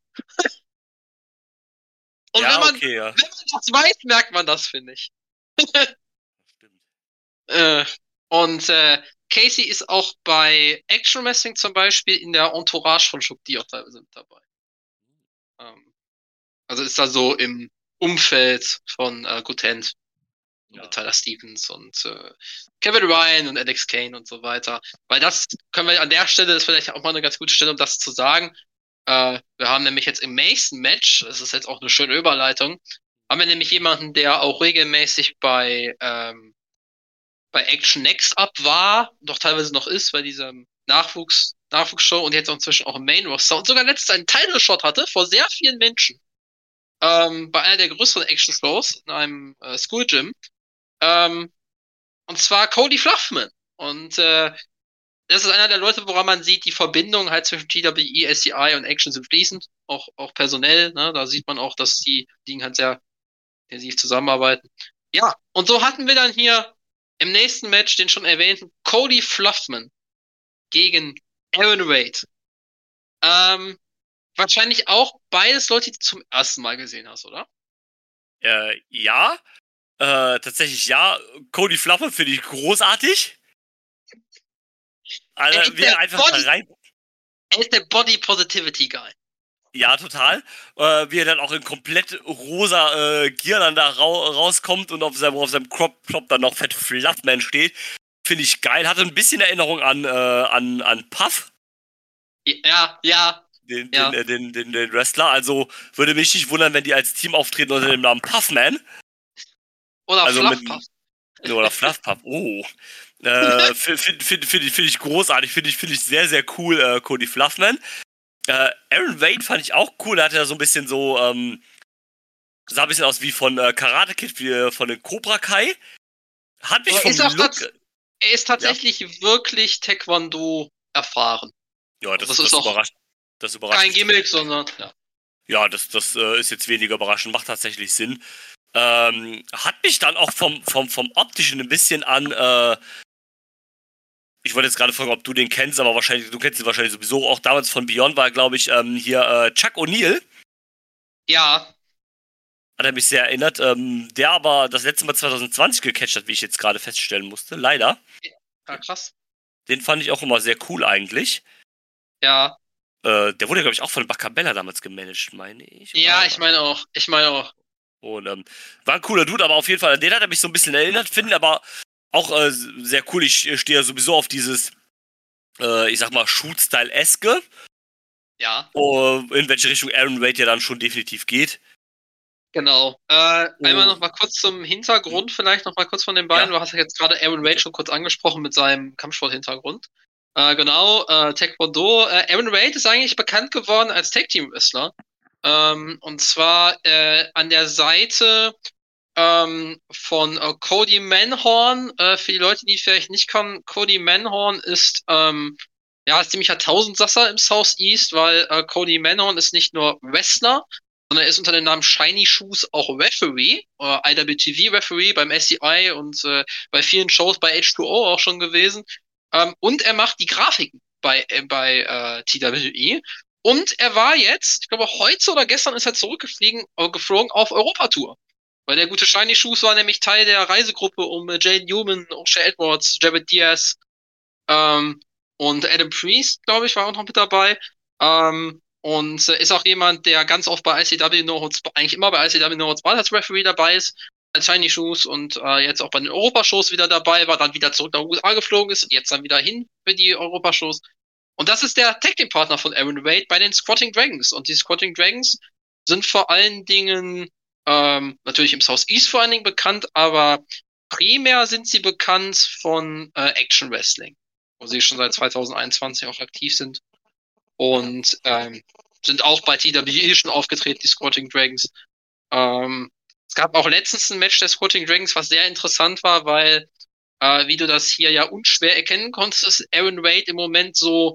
Speaker 3: Und
Speaker 4: Ja,
Speaker 3: wenn man,
Speaker 4: okay, ja.
Speaker 3: wenn man das weiß, merkt man das, finde ich.
Speaker 4: Stimmt.
Speaker 3: Äh, und äh, Casey ist auch bei Action Wrestling zum Beispiel in der Entourage von Shukti auch teilweise mit dabei. Ähm, also ist da so im Umfeld von äh, Gotent.
Speaker 4: Ja.
Speaker 3: Mit Tyler Stevens und äh, Kevin Ryan und Alex Kane und so weiter. Weil das können wir an der Stelle, ist vielleicht auch mal eine ganz gute Stelle, um das zu sagen. Äh, wir haben nämlich jetzt im nächsten Match, das ist jetzt auch eine schöne Überleitung, haben wir nämlich jemanden, der auch regelmäßig bei ähm, bei Action Next Up war, doch teilweise noch ist, bei diesem Nachwuchs, Nachwuchsshow und jetzt auch inzwischen auch im Main Roster und sogar letztens einen Title Shot hatte vor sehr vielen Menschen. Ähm, bei einer der größeren Action Shows in einem äh, School Gym. Ähm, und zwar Cody Fluffman. Und äh, das ist einer der Leute, woran man sieht, die Verbindung halt zwischen G W E, S C I und Action sind fließend, auch, auch personell. Ne? Da sieht man auch, dass die Ligen halt sehr intensiv zusammenarbeiten. Ja, und so hatten wir dann hier im nächsten Match den schon erwähnten Cody Fluffman gegen Aaron Wade. Ähm, wahrscheinlich auch beides Leute, die du zum ersten Mal gesehen hast, oder?
Speaker 4: Äh, ja. Äh, tatsächlich ja. Cody Fluffer finde ich großartig.
Speaker 3: Er
Speaker 4: Also,
Speaker 3: ist
Speaker 4: wie er
Speaker 3: der
Speaker 4: einfach da
Speaker 3: Body-
Speaker 4: rein.
Speaker 3: Er ist der Body Positivity Guy.
Speaker 4: Ja, total. Äh, wie er dann auch in komplett rosa äh, Gear dann da rau rauskommt und auf seinem, auf seinem Crop Top dann noch Fett Fluffman steht. Finde ich geil. Hatte ein bisschen Erinnerung an, äh, an, an Puff,
Speaker 3: Ja, ja.
Speaker 4: den,
Speaker 3: Ja.
Speaker 4: den, äh, den, den, den Wrestler. Also würde mich nicht wundern, wenn die als Team auftreten unter dem Namen Puffman.
Speaker 3: Oder
Speaker 4: Also mit-
Speaker 3: Fluffpuff.
Speaker 4: Oder Fluffpuff. Oh. Äh, Finde find, find, find ich, find ich großartig. Finde ich, find ich sehr, sehr cool, äh, Cody Fluffman. Äh, Aaron Wade fand ich auch cool. Er hatte ja so ein bisschen so, ähm, sah ein bisschen aus wie von äh, Karate Kid, wie äh, von den Cobra Kai. Hat mich
Speaker 3: Aber
Speaker 4: vom
Speaker 3: ist auch
Speaker 4: Look...
Speaker 3: tats- Er ist tatsächlich wirklich Taekwondo erfahren.
Speaker 4: Ja, das,
Speaker 3: das
Speaker 4: das,
Speaker 3: ist auch
Speaker 4: überrascht. Das überrascht
Speaker 3: Kein
Speaker 4: mich
Speaker 3: Gimmick, sondern ja.
Speaker 4: Ja, das, das äh, ist jetzt weniger überraschend, macht tatsächlich Sinn. Ähm, hat mich dann auch vom, vom, vom Optischen ein bisschen an, äh, ich wollte jetzt gerade fragen, ob du den kennst, aber wahrscheinlich, du kennst ihn wahrscheinlich sowieso, auch damals von Beyond war, glaube ich, ähm, hier äh, Chuck O'Neill,
Speaker 3: Ja,
Speaker 4: hat er mich sehr erinnert, ähm, der aber das letzte Mal zwanzig zwanzig gecatcht hat, wie ich jetzt gerade feststellen musste, leider.
Speaker 3: ja, krass.
Speaker 4: Den fand ich auch immer sehr cool eigentlich.
Speaker 3: Ja,
Speaker 4: Äh, der wurde, glaube ich, auch von Bacabella damals gemanagt, meine ich.
Speaker 3: ja,
Speaker 4: Oder?
Speaker 3: ich meine auch. Ich meine auch.
Speaker 4: Und ähm, war ein cooler Dude, aber auf jeden Fall, an den hat er mich so ein bisschen erinnert, finde aber auch äh, sehr cool. Ich äh, stehe ja sowieso auf dieses, äh, ich sag mal, Shoot-Style-eske,
Speaker 3: Ja.
Speaker 4: uh, in welche Richtung Aaron Wade ja dann schon definitiv geht.
Speaker 3: Genau. Äh, oh. Einmal noch mal kurz zum Hintergrund, vielleicht noch mal kurz von den beiden. Ja. Du hast ja jetzt gerade Aaron Wade schon kurz angesprochen mit seinem Kampfsport-Hintergrund. Äh, genau, äh, Taekwondo. Äh, Aaron Wade ist eigentlich bekannt geworden als Tag-Team-Wrestler. Ähm, und zwar äh, an der Seite ähm, von äh, Cody Manhorn. Äh, für die Leute, die vielleicht nicht kommen, Cody Manhorn ist ähm, ja ziemlicher Tausendsasser im Southeast, weil äh, Cody Manhorn ist nicht nur Wrestler, sondern er ist unter dem Namen Shiny Shoes auch Referee, äh, I W T V-Referee beim S C I und äh, bei vielen Shows bei H zwei O auch schon gewesen. Ähm, und er macht die Grafiken bei, äh, bei äh, T W E. Und er war jetzt, ich glaube heute oder gestern ist er zurückgeflogen äh, geflogen auf Europatour. Weil der gute Shiny Shoes war nämlich Teil der Reisegruppe um äh, Jade Newman, O'Shea Edwards, Jared Diaz ähm, und Adam Priest, glaube ich, war auch noch mit dabei. Ähm, und äh, ist auch jemand, der ganz oft bei I C W No Holds, eigentlich immer bei I C W No Holds Barred als Referee dabei ist, als Shiny Shoes und äh, jetzt auch bei den Europashows wieder dabei war, dann wieder zurück nach U S A geflogen ist und jetzt dann wieder hin für die Europashows. Und das ist der Tag-Team-Partner von Aaron Wade bei den Squatting Dragons. Und die Squatting Dragons sind vor allen Dingen ähm, natürlich im Southeast vor allen Dingen bekannt, aber primär sind sie bekannt von äh, Action Wrestling, wo sie schon seit zwanzig einundzwanzig auch aktiv sind. Und ähm, sind auch bei T W E schon aufgetreten, die Squatting Dragons. Ähm, es gab auch letztens ein Match der Squatting Dragons, was sehr interessant war, weil, äh, wie du das hier ja unschwer erkennen konntest, ist Aaron Wade im Moment so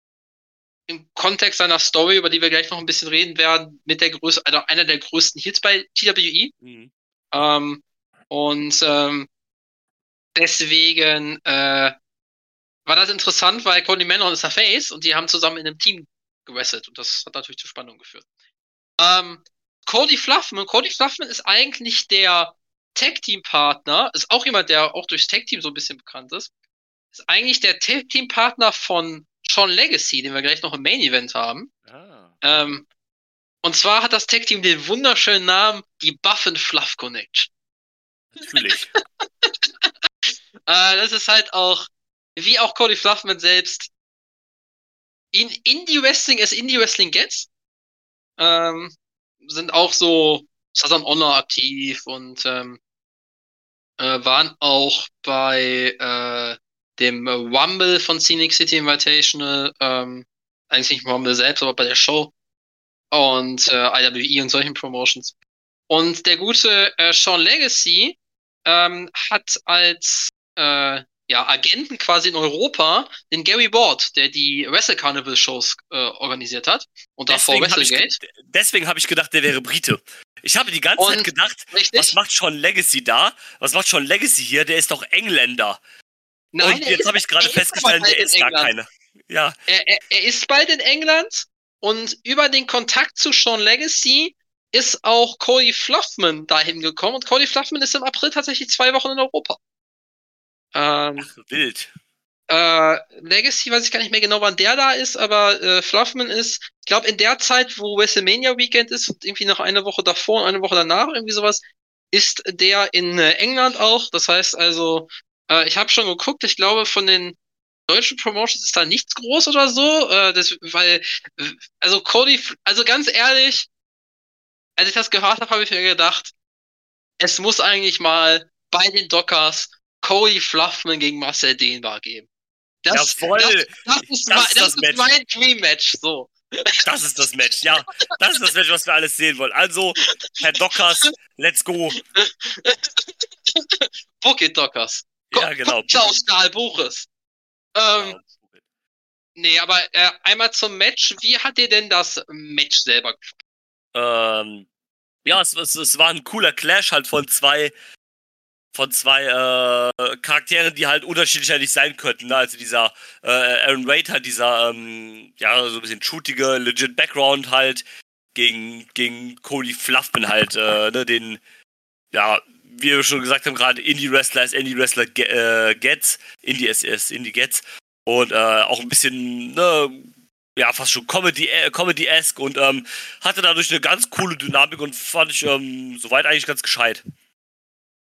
Speaker 3: im Kontext seiner Story, über die wir gleich noch ein bisschen reden werden, mit der größten, also einer der größten Hits bei T W E. Mhm. Ähm, und ähm, deswegen äh, war das interessant, weil Cody Manhorn ist der Face und die haben zusammen in einem Team gewrestelt und das hat natürlich zu Spannung geführt. Ähm, Cody Fluffman, Cody Fluffman ist eigentlich der Tag-Team-Partner, ist auch jemand, der auch durchs Tag-Team so ein bisschen bekannt ist, ist eigentlich der Tag-Team-Partner von Sean Legacy, den wir gleich noch im Main-Event haben. Ah. Ähm, und zwar hat das Tag-Team den wunderschönen Namen, die Buff and Fluff Connection.
Speaker 4: Natürlich.
Speaker 3: äh, das ist halt auch, wie auch Cody Fluffman selbst, in Indie-Wrestling as Indie-Wrestling gets. Ähm, sind auch so Southern Honor aktiv und ähm, äh, waren auch bei äh, dem Rumble von Scenic City Invitational, ähm, eigentlich nicht Rumble selbst, aber bei der Show und äh, I W E und solchen Promotions. Und der gute äh, Sean Legacy ähm, hat als äh, ja, Agenten quasi in Europa den Gary Ward, der die Wrestle Carnival Shows äh, organisiert hat und davor WrestleGate.
Speaker 4: Ge- deswegen habe ich gedacht, der wäre Brite. Ich habe die ganze und, Zeit gedacht, richtig? was macht Sean Legacy da? Was macht Sean Legacy hier? Der ist doch Engländer. Nein, und jetzt habe ich gerade festgestellt, der ist gar keine. Ja.
Speaker 3: Er, er, er ist bald in England und über den Kontakt zu Sean Legacy ist auch Cody Fluffman dahin gekommen und Cody Fluffman ist im April tatsächlich zwei Wochen in Europa. Ähm,
Speaker 4: Ach, wild.
Speaker 3: Äh, Legacy weiß ich gar nicht mehr genau, wann der da ist, aber äh, Fluffman ist, ich glaube, in der Zeit, wo WrestleMania Weekend ist, irgendwie noch eine Woche davor und eine Woche danach, irgendwie sowas, ist der in äh, England auch. Das heißt also, äh, ich habe schon geguckt, ich glaube, von den deutschen Promotions ist da nichts groß oder so, äh, das, weil, also Cody, also ganz ehrlich, als ich das gehört habe, habe ich mir gedacht, es muss eigentlich mal bei den Dockers Cody Fluffman gegen Marcel Dehnbar geben. Das,
Speaker 4: Jawohl,
Speaker 3: das, das ist,
Speaker 4: das
Speaker 3: mein,
Speaker 4: ist,
Speaker 3: das
Speaker 4: das
Speaker 3: ist mein Dream-Match, so.
Speaker 4: Das ist das Match, ja. Das ist das Match, was wir alles sehen wollen. Also, Herr Dockers, let's go.
Speaker 3: Book it, Dockers.
Speaker 4: Ja, genau.
Speaker 3: Klaus Karl Buches. Ähm, genau. Nee, aber äh, einmal zum Match. Wie hat dir denn das Match selber
Speaker 4: gefallen? Ähm, ja, es, es, es war ein cooler Clash halt von zwei von zwei äh, Charakteren, die halt unterschiedlicher nicht sein könnten. Ne? Also dieser äh, Aaron Wade hat dieser, ähm, ja, so ein bisschen shootige, legit Background halt gegen, gegen Cody Fluffman halt, äh, ne, den, ja, wie wir schon gesagt haben, gerade Indie-Wrestler als Indie-Wrestler ge- äh, gets, Indie S S, Indie gets und äh, auch ein bisschen, ne, ja, fast schon Comedy, äh, Comedy-esque und ähm, hatte dadurch eine ganz coole Dynamik und fand ich ähm, soweit eigentlich ganz gescheit.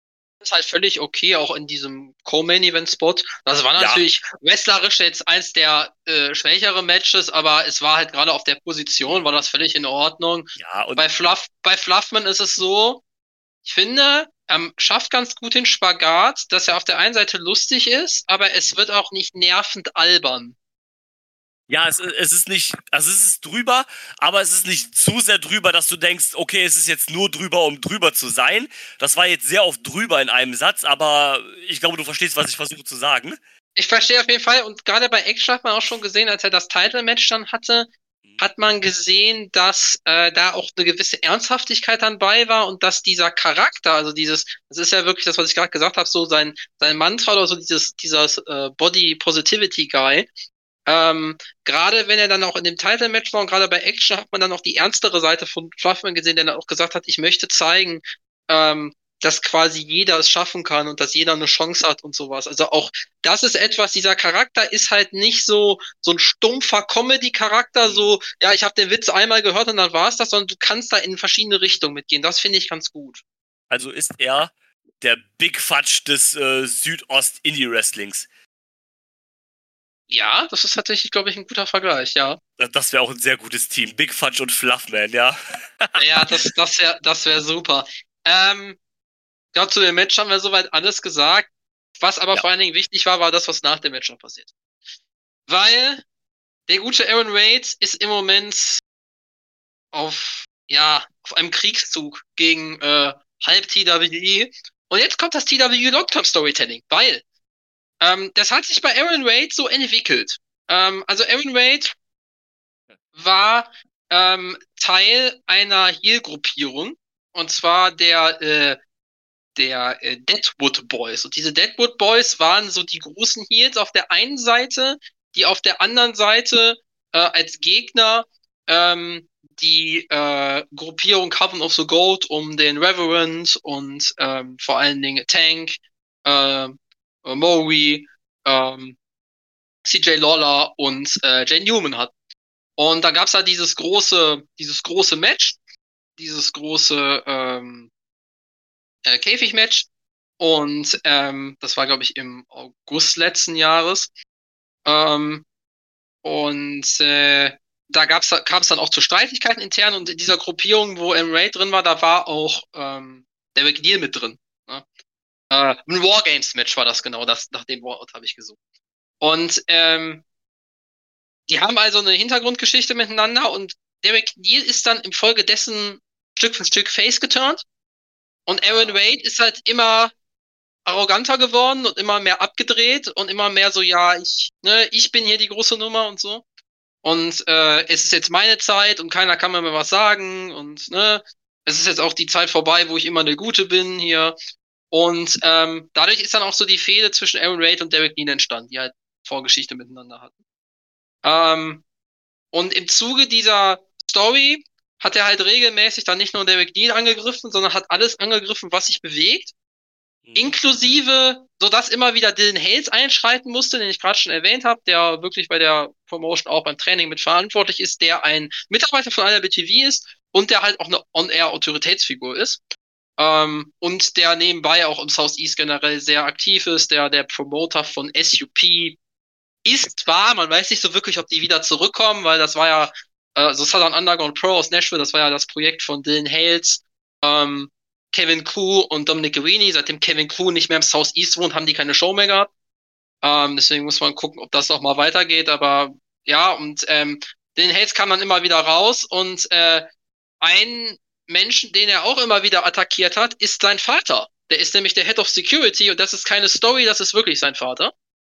Speaker 3: ist halt völlig okay, auch in diesem Co-Main-Event-Spot. Das war natürlich ja. wrestlerisch jetzt eins der äh, schwächeren Matches, aber es war halt gerade auf der Position, war das völlig in Ordnung.
Speaker 4: Ja, und
Speaker 3: bei Fluff, bei Fluffman ist es so, ich finde, er schafft ganz gut den Spagat, dass er auf der einen Seite lustig ist, aber es wird auch nicht nervend albern.
Speaker 4: Ja, es, es ist nicht, also es ist drüber, aber es ist nicht zu sehr drüber, dass du denkst, okay, es ist jetzt nur drüber, um drüber zu sein. Das war jetzt sehr oft drüber in einem Satz, aber ich glaube, du verstehst, was ich versuche zu sagen.
Speaker 3: Ich verstehe auf jeden Fall, und gerade bei Action hat man auch schon gesehen, als er das Title-Match dann hatte, hat man gesehen, dass äh, da auch eine gewisse Ernsthaftigkeit dann bei war und dass dieser Charakter, also dieses, das ist ja wirklich das, was ich gerade gesagt habe, so sein sein Mantra oder so, dieses dieses äh, Body Positivity Guy, ähm, gerade wenn er dann auch in dem Title-Match war und gerade bei Action hat man dann auch die ernstere Seite von Fluffman gesehen, der dann auch gesagt hat, ich möchte zeigen, ähm, dass quasi jeder es schaffen kann und dass jeder eine Chance hat und sowas. Also auch das ist etwas, dieser Charakter ist halt nicht so so ein stumpfer Comedy-Charakter, so, ja, ich habe den Witz einmal gehört und dann war's das, sondern du kannst da in verschiedene Richtungen mitgehen. Das finde ich ganz gut.
Speaker 4: Also ist er der Big Fudge des äh, Südost-Indie-Wrestlings.
Speaker 3: Ja, das ist tatsächlich, glaube ich, ein guter Vergleich, ja.
Speaker 4: Das wäre auch ein sehr gutes Team. Big Fudge und Fluffman, ja.
Speaker 3: Ja, das, das wäre das wär super. Ähm, ich glaube, zu dem Match haben wir soweit alles gesagt. Was aber ja. vor allen Dingen wichtig war, war das, was nach dem Match noch passiert. Weil der gute Aaron Wade ist im Moment auf, ja, auf einem Kriegszug gegen äh, halb T W E. Und jetzt kommt das T W E Long-Term Storytelling, weil ähm, das hat sich bei Aaron Wade so entwickelt. Ähm, also Aaron Wade war ähm, Teil einer Heel-Gruppierung, und zwar der äh, der äh, Deadwood Boys. Und diese Deadwood Boys waren so die großen Heels auf der einen Seite, die auf der anderen Seite äh, als Gegner ähm, die äh, Gruppierung Coven of the Gold um den Reverend und ähm, vor allen Dingen Tank, äh, Maury, ähm, C J Lawler und äh, Jay Newman hatten. Und da gab's da dieses große, dieses große Match, dieses große ähm, äh, Käfig-Match. Und ähm, das war, glaube ich, im August letzten Jahres. Ähm, und äh, da gab's, kam es dann auch zu Streitigkeiten intern. Und in dieser Gruppierung, wo M. Ray drin war, da war auch ähm, Derek Neal mit drin. Ne? Äh, ein Wargames-Match war das genau, das, nach dem Wort habe ich gesucht. Und ähm, die haben also eine Hintergrundgeschichte miteinander und Derek Neal ist dann infolgedessen Stück für Stück face geturnt. Und Aaron Wade ist halt immer arroganter geworden und immer mehr abgedreht und immer mehr so, ja, ich, ne, ich bin hier die große Nummer und so. Und äh, es ist jetzt meine Zeit und keiner kann mir mehr was sagen und ne, es ist jetzt auch die Zeit vorbei, wo ich immer eine Gute bin hier. Und ähm, dadurch ist dann auch so die Fehde zwischen Aaron Wade und Derek Neal entstanden, die halt Vorgeschichte miteinander hatten. Ähm, und im Zuge dieser Story hat er halt regelmäßig dann nicht nur Derek Neal angegriffen, sondern hat alles angegriffen, was sich bewegt. Mhm. Inklusive, sodass immer wieder Dylan Hales einschreiten musste, den ich gerade schon erwähnt habe, der wirklich bei der Promotion auch beim Training mit verantwortlich ist, der ein Mitarbeiter von I W T V ist und der halt auch eine On-Air-Autoritätsfigur ist. Ähm, und der nebenbei auch im Southeast generell sehr aktiv ist, der der Promoter von S U P ist zwar, man weiß nicht so wirklich, ob die wieder zurückkommen, weil das war ja äh, so Southern Underground Pro aus Nashville, das war ja das Projekt von Dylan Hales, ähm, Kevin Crew und Dominic Guarini. Seitdem Kevin Crew nicht mehr im Southeast wohnt, haben die keine Show mehr gehabt. Ähm, deswegen muss man gucken, ob das noch mal weitergeht. Aber ja, und ähm, Dylan Hales kam dann immer wieder raus und äh, ein Menschen, den er auch immer wieder attackiert hat, ist sein Vater. Der ist nämlich der Head of Security und das ist keine Story, das ist wirklich sein Vater.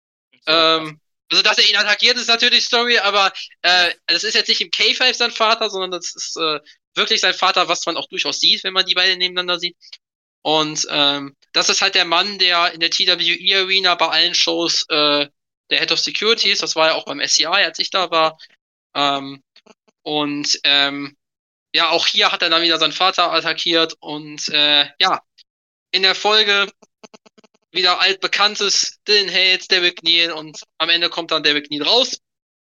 Speaker 3: Ähm, also, dass er ihn attackiert, ist natürlich Story, aber äh, das ist jetzt nicht im K-Five sein Vater, sondern das ist äh, wirklich sein Vater, was man auch durchaus sieht, wenn man die beiden nebeneinander sieht. Und ähm, das ist halt der Mann, der in der T W E Arena bei allen Shows äh, der Head of Security ist. Das war ja auch beim S C I, als ich da war. Ähm, und ähm, ja, auch hier hat er dann wieder seinen Vater attackiert und äh, ja, in der Folge wieder altbekanntes Dylan Hales, Derek Neal und am Ende kommt dann Derek Neal raus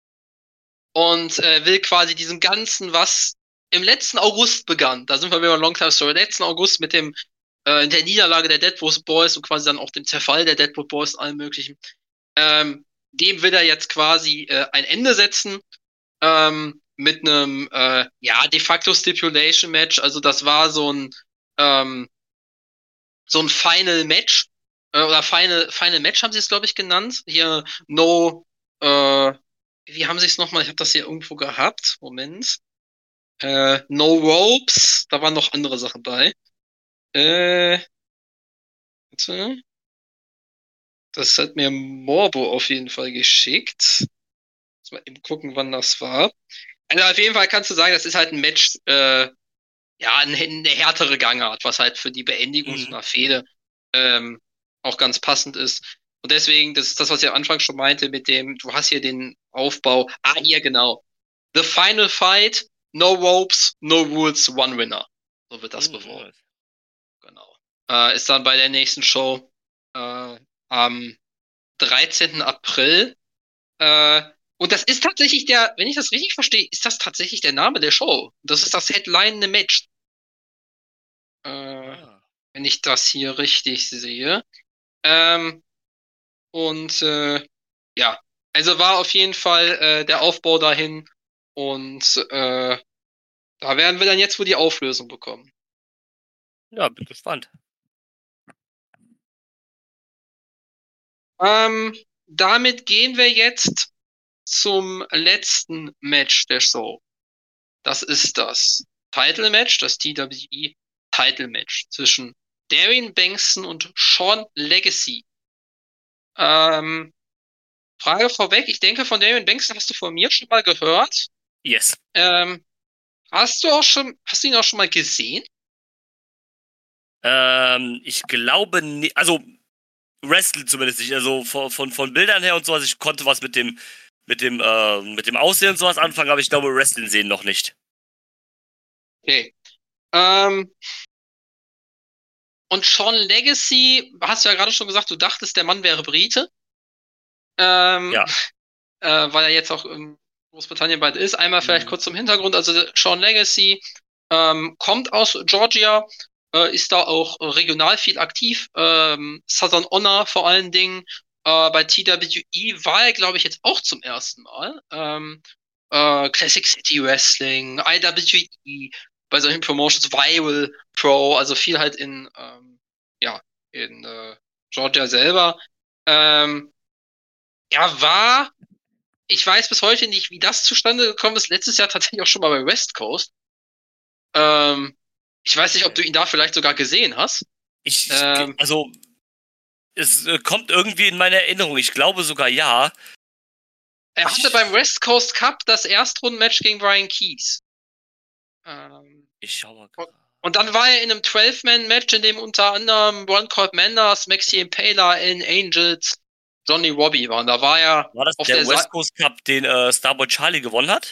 Speaker 3: und äh, will quasi diesem Ganzen, was im letzten August begann, da sind wir wieder in Long Time Story, letzten August mit dem äh, der Niederlage der Deadwood Boys und quasi dann auch dem Zerfall der Deadwood Boys und allem möglichen, ähm, dem will er jetzt quasi äh, ein Ende setzen, ähm, mit einem, äh, ja, de facto Stipulation Match. Also das war so ein, ähm, so ein Final Match, äh, oder Final, Final Match haben sie es, glaube ich, genannt. Hier, no, äh, wie haben sie es nochmal? Ich habe das hier irgendwo gehabt. Moment. Äh, no Ropes. Da waren noch andere Sachen bei. Äh, warte. Das hat mir Morbo auf jeden Fall geschickt. Muss mal eben gucken, wann das war. Also auf jeden Fall kannst du sagen, das ist halt ein Match, äh, ja, eine, eine härtere Gangart, was halt für die Beendigung
Speaker 4: Mhm.
Speaker 3: so einer Fehde ähm, auch ganz passend ist. Und deswegen, das ist das, was ich am Anfang schon meinte, mit dem, du hast hier den Aufbau. Ah, hier genau. The Final Fight, no ropes, no rules, one winner. So wird das
Speaker 4: Mhm.
Speaker 3: beworben. Genau. Äh, ist dann bei der nächsten Show äh, am dreizehnten April. Äh, und das ist tatsächlich der, wenn ich das richtig verstehe, ist das tatsächlich der Name der Show. Das ist das headlinende Match. Äh,
Speaker 4: Ah.
Speaker 3: wenn ich das hier richtig sehe. Ähm, und äh, ja, also war auf jeden Fall äh, der Aufbau dahin. Und äh, da werden wir dann jetzt wohl die Auflösung bekommen.
Speaker 4: Ja, bin gespannt.
Speaker 3: Ähm, damit gehen wir jetzt zum letzten Match der Show. Das ist das Title Match, das T W E Title Match zwischen Darian Bankston und Sean Legacy. Ähm, Frage vorweg, ich denke, von Darian Bankston hast du von mir schon mal gehört.
Speaker 4: Yes.
Speaker 3: Ähm, hast du auch schon, hast du ihn auch schon mal gesehen?
Speaker 4: Ähm, ich glaube nicht, also Wrestling zumindest nicht, also von, von, von Bildern her und sowas, ich konnte was mit dem, mit dem, äh, mit dem Aussehen und sowas anfangen, aber ich glaube Wrestling sehen noch nicht.
Speaker 3: Okay. Ähm, und Sean Legacy, hast du ja gerade schon gesagt, du dachtest, der Mann wäre Brite. Ähm,
Speaker 4: Ja.
Speaker 3: äh, weil er jetzt auch in Großbritannien bald ist. Einmal vielleicht
Speaker 4: Mhm.
Speaker 3: kurz zum Hintergrund. Also Sean Legacy ähm, kommt aus Georgia, äh, ist da auch äh, regional viel aktiv. Ähm, Southern Honor vor allen Dingen. Äh, bei T W E war er, glaube ich, jetzt auch zum ersten Mal. Ähm, äh, Classic City Wrestling, I W E, bei solchen Promotions, Viral Pro, also viel halt in, ähm, ja, in äh, Georgia selber. Ähm, er war, ich weiß bis heute nicht, wie das zustande gekommen ist. Letztes Jahr tatsächlich auch schon mal bei West Coast. Ähm, ich weiß nicht, ob du ihn da vielleicht sogar gesehen hast.
Speaker 4: Ich, ich
Speaker 3: Ähm,
Speaker 4: also es äh, kommt irgendwie in meine Erinnerung, ich glaube sogar ja.
Speaker 3: er hatte
Speaker 4: Ich,
Speaker 3: beim West Coast Cup das Erstrundenmatch gegen Brian Keys. Ähm,
Speaker 4: ich schau mal.
Speaker 3: und, und dann war er in einem zwölf-Man-Match, in dem unter anderem Ron Colt Manders, Maxi Impala, Ellen Angels, Johnny Robbie waren. Da war er
Speaker 4: War das
Speaker 3: auf
Speaker 4: der
Speaker 3: der
Speaker 4: West
Speaker 3: Seite.
Speaker 4: Coast Cup, den äh, Starboy Charlie gewonnen hat?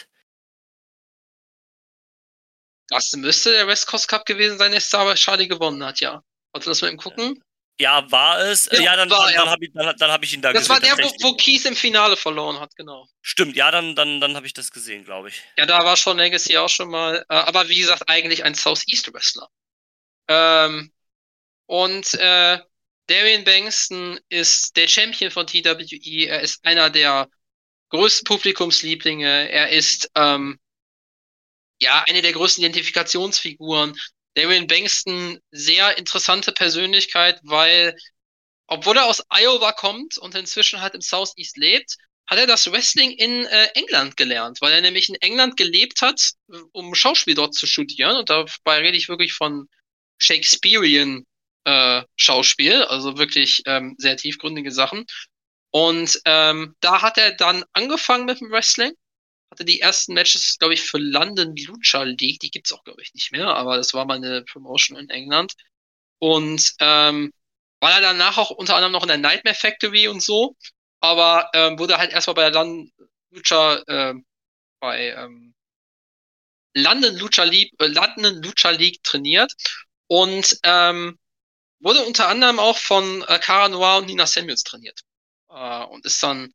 Speaker 3: Das müsste der West Coast Cup gewesen sein, der Star Charlie gewonnen hat, ja. Warte, lass mal eben gucken.
Speaker 4: Ja, war es. Äh,
Speaker 3: Ja,
Speaker 4: Ja, dann,
Speaker 3: war
Speaker 4: dann,
Speaker 3: er.
Speaker 4: dann habe ich, dann, dann hab ich ihn da
Speaker 3: Das
Speaker 4: gesehen,
Speaker 3: war der, wo,
Speaker 4: tatsächlich.
Speaker 3: wo Keys im Finale verloren hat, genau.
Speaker 4: Stimmt, ja, dann, dann, dann habe ich das gesehen, glaube ich.
Speaker 3: Ja, da war schon Legacy auch schon mal. Äh, aber wie gesagt, eigentlich ein Southeast Wrestler. Ähm, und äh, Darian Bankston ist der Champion von T W E. Er ist einer der größten Publikumslieblinge. Er ist ähm, ja eine der größten Identifikationsfiguren. Darian Bankston, sehr interessante Persönlichkeit, weil obwohl er aus Iowa kommt und inzwischen halt im Southeast lebt, hat er das Wrestling in äh, England gelernt, weil er nämlich in England gelebt hat, um Schauspiel dort zu studieren. Und dabei rede ich wirklich von Shakespearean äh, Schauspiel, also wirklich ähm, sehr tiefgründige Sachen. Und ähm, da hat er dann angefangen mit dem Wrestling, hatte die ersten Matches, glaube ich, für London Lucha League, die gibt's auch, glaube ich, nicht mehr, aber das war mal eine Promotion in England. Und ähm, war er danach auch unter anderem noch in der Nightmare Factory und so, aber ähm, wurde halt erstmal bei der London Lucha, äh, bei ähm, London Lucha League, äh, London Lucha League trainiert und ähm, wurde unter anderem auch von äh, Cara Noir und Nina Samuels trainiert. Äh, und ist dann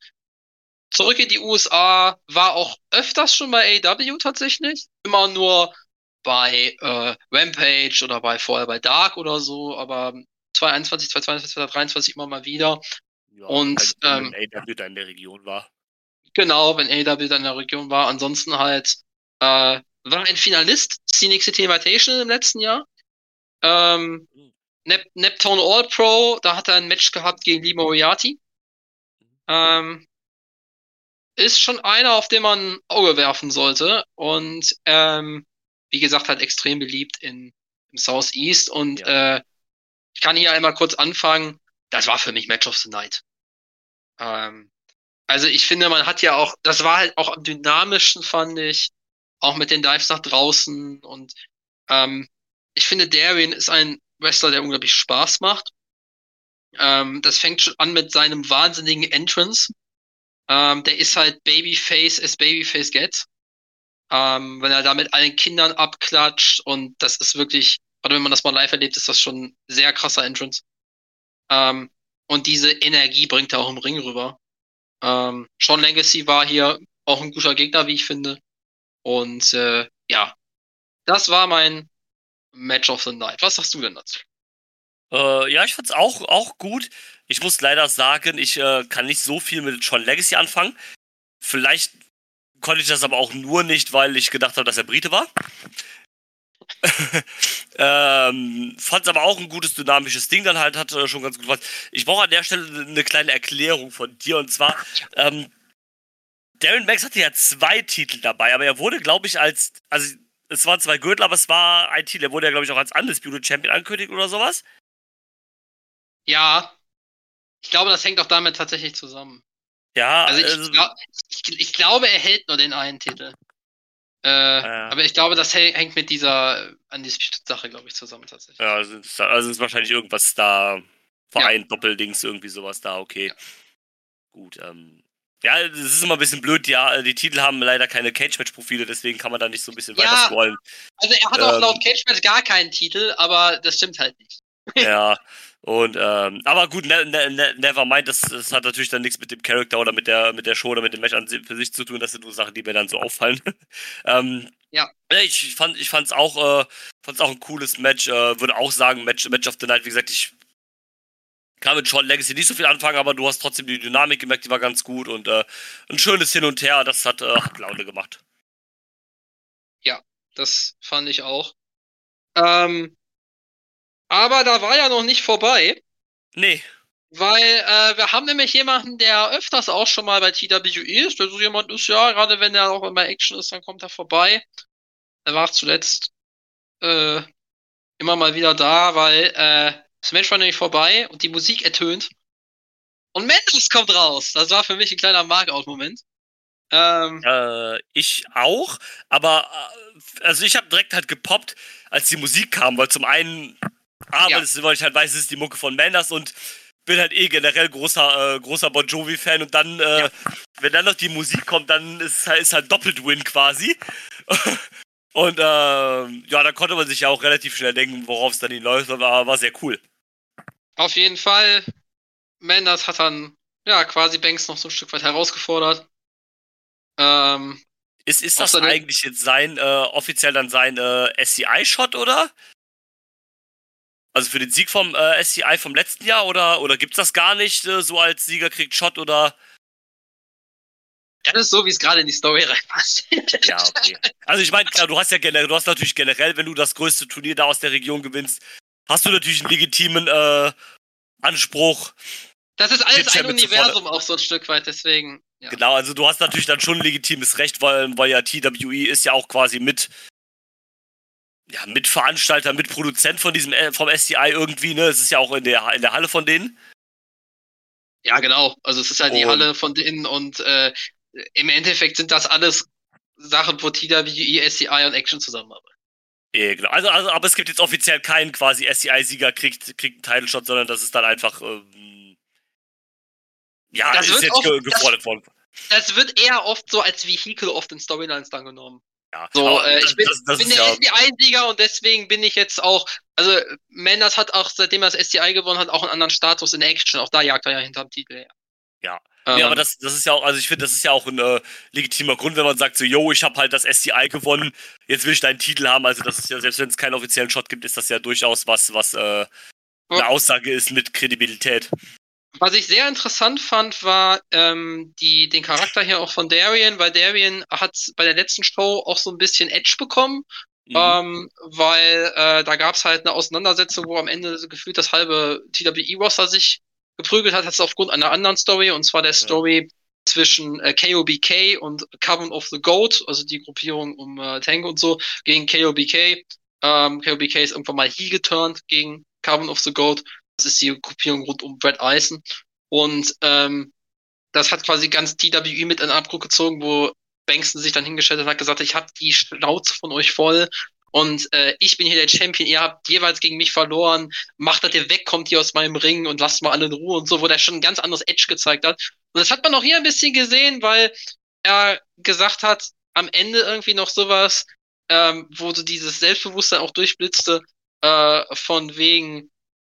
Speaker 3: zurück in die U S A, war auch öfters schon bei A E W tatsächlich, immer nur bei äh, Rampage oder bei vorher bei Dark oder so, aber zwanzig einundzwanzig, zwanzig zweiundzwanzig, zwanzig dreiundzwanzig immer mal wieder.
Speaker 4: Ja,
Speaker 3: Und
Speaker 4: halt,
Speaker 3: ähm,
Speaker 4: wenn A W da in der Region war.
Speaker 3: genau, wenn A E W dann in der Region war. Ansonsten halt äh, war ein Finalist Scenic City Invitational im letzten Jahr. Ähm, Nep Neptune All Pro, da hat er ein Match gehabt gegen Lee Moriarty. Ähm, ist schon einer, auf den man ein Auge werfen sollte. Und ähm, wie gesagt, halt extrem beliebt in, im Southeast. Und
Speaker 4: Ja.
Speaker 3: äh, ich kann hier einmal kurz anfangen. Das war für mich Match of the Night. Ähm, also ich finde, man hat ja auch, das war halt auch am dynamischsten, fand ich, auch mit den Dives nach draußen. Und ähm, ich finde, Darien ist ein Wrestler, der unglaublich Spaß macht. Ähm, das fängt schon an mit seinem wahnsinnigen Entrance. Ähm, der ist halt Babyface as Babyface gets. Ähm, wenn er da mit allen Kindern abklatscht und das ist wirklich, oder wenn man das mal live erlebt, ist das schon ein sehr krasser Entrance. Ähm, und diese Energie bringt er auch im Ring rüber. Ähm, Sean Legacy war hier auch ein guter Gegner, wie ich finde. Und äh, ja, das war mein Match of the Night. Was sagst du denn dazu?
Speaker 4: Äh, ja, ich fand's auch, auch gut. Ich muss leider sagen, ich äh, kann nicht so viel mit Sean Legacy anfangen. Vielleicht konnte ich das aber auch nur nicht, weil ich gedacht habe, dass er Brite war. ähm, fand's aber auch ein gutes, dynamisches Ding dann halt, hat äh, schon ganz gut gefallen. Ich brauche an der Stelle eine kleine Erklärung von dir, und zwar, ähm, Darren Banks hatte ja zwei Titel dabei, aber er wurde, glaube ich, als, also es waren zwei Gürtel, aber es war ein Titel, er wurde ja, glaube ich, auch als Undisputed Champion angekündigt oder sowas.
Speaker 3: Ja, ich glaube, das hängt auch damit tatsächlich zusammen.
Speaker 4: Ja,
Speaker 3: Also ich,
Speaker 4: also,
Speaker 3: glaub, ich, ich glaube, er hält nur den einen Titel. Äh,
Speaker 4: äh,
Speaker 3: aber ich glaube, das häng- hängt mit dieser Undisputed-Sache, glaube ich, zusammen tatsächlich.
Speaker 4: ja, also, es ist- also es ist wahrscheinlich irgendwas da, Verein, Doppeldings, irgendwie sowas da, okay.
Speaker 3: Ja.
Speaker 4: Gut, ähm, ja, es ist immer ein bisschen blöd, ja, die Titel haben leider keine Cage-Match-Profile, deswegen kann man da nicht so ein bisschen
Speaker 3: Ja.
Speaker 4: weiter scrollen.
Speaker 3: Also er hat auch
Speaker 4: Ähm,
Speaker 3: laut Cage Match gar keinen Titel, aber das stimmt halt nicht.
Speaker 4: Ja, und, ähm, aber gut, ne, ne, ne, never mind, das, das hat natürlich dann nichts mit dem Charakter oder mit der, mit der Show oder mit dem Match an si- für sich zu tun, das sind nur Sachen, die mir dann so auffallen. ähm,
Speaker 3: Ja.
Speaker 4: Ich fand, ich fand's auch, äh, fand's auch ein cooles Match, äh, würde auch sagen, Match, Match of the Night, wie gesagt, ich kann mit Sean Legacy nicht so viel anfangen, aber du hast trotzdem die Dynamik gemerkt, die war ganz gut und äh, ein schönes Hin und Her, das hat, äh, hat Laune gemacht.
Speaker 3: Ja, das fand ich auch. Ähm, aber da war ja noch nicht vorbei,
Speaker 4: Nee,
Speaker 3: weil äh, wir haben nämlich jemanden, der öfters auch schon mal bei T W E ist. Der so jemand ist, ja, gerade wenn er auch bei Action ist, dann kommt er vorbei. Er war zuletzt äh, immer mal wieder da, weil äh, das Match war nämlich vorbei und die Musik ertönt. Und Mendes kommt raus. Das war für mich ein kleiner Markout-Moment. Ähm,
Speaker 4: Äh, ich auch, aber äh, also ich habe direkt halt gepoppt, als die Musik kam, weil zum einen, A,
Speaker 3: Ja.
Speaker 4: weil, es, weil ich halt weiß, es ist die Mucke von Manders und bin halt eh generell großer, äh, großer Bon Jovi-Fan und dann, äh,
Speaker 3: Ja.
Speaker 4: wenn dann noch die Musik kommt, dann ist es halt, ist halt doppelt Win quasi. Und äh, ja, da konnte man sich ja auch relativ schnell denken, worauf es dann hinläuft, aber war sehr cool.
Speaker 3: Auf jeden Fall. Mendes hat dann ja quasi Banks noch so ein Stück weit herausgefordert. Ähm,
Speaker 4: Ist, ist das
Speaker 3: Außerdem-
Speaker 4: eigentlich jetzt sein, äh, offiziell dann sein äh, S C I-Shot, oder? Also für den Sieg vom äh, S C I vom letzten Jahr, oder, oder gibt's das gar nicht, äh, so als Sieger kriegt Shot, oder?
Speaker 3: das ist so, wie es gerade in die Story reinpasst.
Speaker 4: Ja, okay. Also ich meine, klar, du hast ja generell, du hast natürlich generell, wenn du das größte Turnier da aus der Region gewinnst, hast du natürlich einen legitimen äh, Anspruch.
Speaker 3: Das ist alles
Speaker 4: Den
Speaker 3: ein
Speaker 4: Champion zu
Speaker 3: Universum auch so ein Stück weit, deswegen. Ja.
Speaker 4: Genau, also du hast natürlich dann schon ein legitimes Recht, weil, weil ja T W E ist ja auch quasi mit, ja, Mitveranstalter, Mitproduzent von diesem, äh, vom S C I irgendwie, ne? Es ist ja auch in der, in der Halle von denen.
Speaker 3: Ja, genau. Also es ist halt die
Speaker 4: Und-
Speaker 3: Halle von denen und äh, im Endeffekt sind das alles Sachen, wo T W E, S C I und Action zusammenarbeiten.
Speaker 4: Ja, genau. Also, also, aber es gibt jetzt offiziell keinen quasi S C I-Sieger kriegt, kriegt einen Title-Shot, sondern das ist dann einfach, ähm, ja,
Speaker 3: Das
Speaker 4: ist
Speaker 3: wird
Speaker 4: jetzt
Speaker 3: auch-
Speaker 4: ge
Speaker 3: das-
Speaker 4: gefordert worden.
Speaker 3: Das wird eher oft so als Vehikel oft in Storylines dann genommen.
Speaker 4: Ja,
Speaker 3: So,
Speaker 4: aber
Speaker 3: äh,
Speaker 4: das,
Speaker 3: ich bin,
Speaker 4: das, das
Speaker 3: bin
Speaker 4: ist
Speaker 3: der
Speaker 4: ja,
Speaker 3: S C I-Sieger und deswegen bin ich jetzt auch, also Mendes hat auch, seitdem er das S C I gewonnen hat, auch einen anderen Status in Action. Auch da jagt er ja hinterm Titel her.
Speaker 4: ja. Ähm, nee, aber
Speaker 3: Ähm,
Speaker 4: das, das ist ja auch, also ich finde, das ist ja auch ein äh, legitimer Grund, wenn man sagt so, yo, ich habe halt das S C I gewonnen, jetzt will ich deinen Titel haben. Also das ist ja, selbst wenn es keinen offiziellen Shot gibt, ist das ja durchaus was, was äh, eine Aussage ist mit Kredibilität.
Speaker 3: Was ich sehr interessant fand, war ähm, die, den Charakter hier auch von Darian, weil Darian hat bei der letzten Show auch so ein bisschen Edge bekommen,
Speaker 4: Mhm.
Speaker 3: ähm, weil äh, da gab es halt eine Auseinandersetzung, wo am Ende so gefühlt das halbe T W E-Roster sich geprügelt hat, hat es aufgrund einer anderen Story, und zwar der Story zwischen äh, K O B K und Coven of the Goat, also die Gruppierung um äh, Tank und so, gegen K O B K. Ähm, K O B K ist irgendwann mal heel geturnt gegen Coven of the Goat. Das ist die Gruppierung rund um Brett Eisen. Und ähm, das hat quasi ganz T W E mit in den Abbruch gezogen, wo Bankston sich dann hingestellt hat und hat gesagt, ich habe die Schnauze von euch voll und äh, ich bin hier der Champion, ihr habt jeweils gegen mich verloren, macht, dass ihr wegkommt hier aus meinem Ring und lasst mal alle in Ruhe und so, wo der schon ein ganz anderes Edge gezeigt hat. Und das hat man auch hier ein bisschen gesehen, weil er gesagt hat, am Ende irgendwie noch sowas, ähm, wo so dieses Selbstbewusstsein auch durchblitzte, äh, von wegen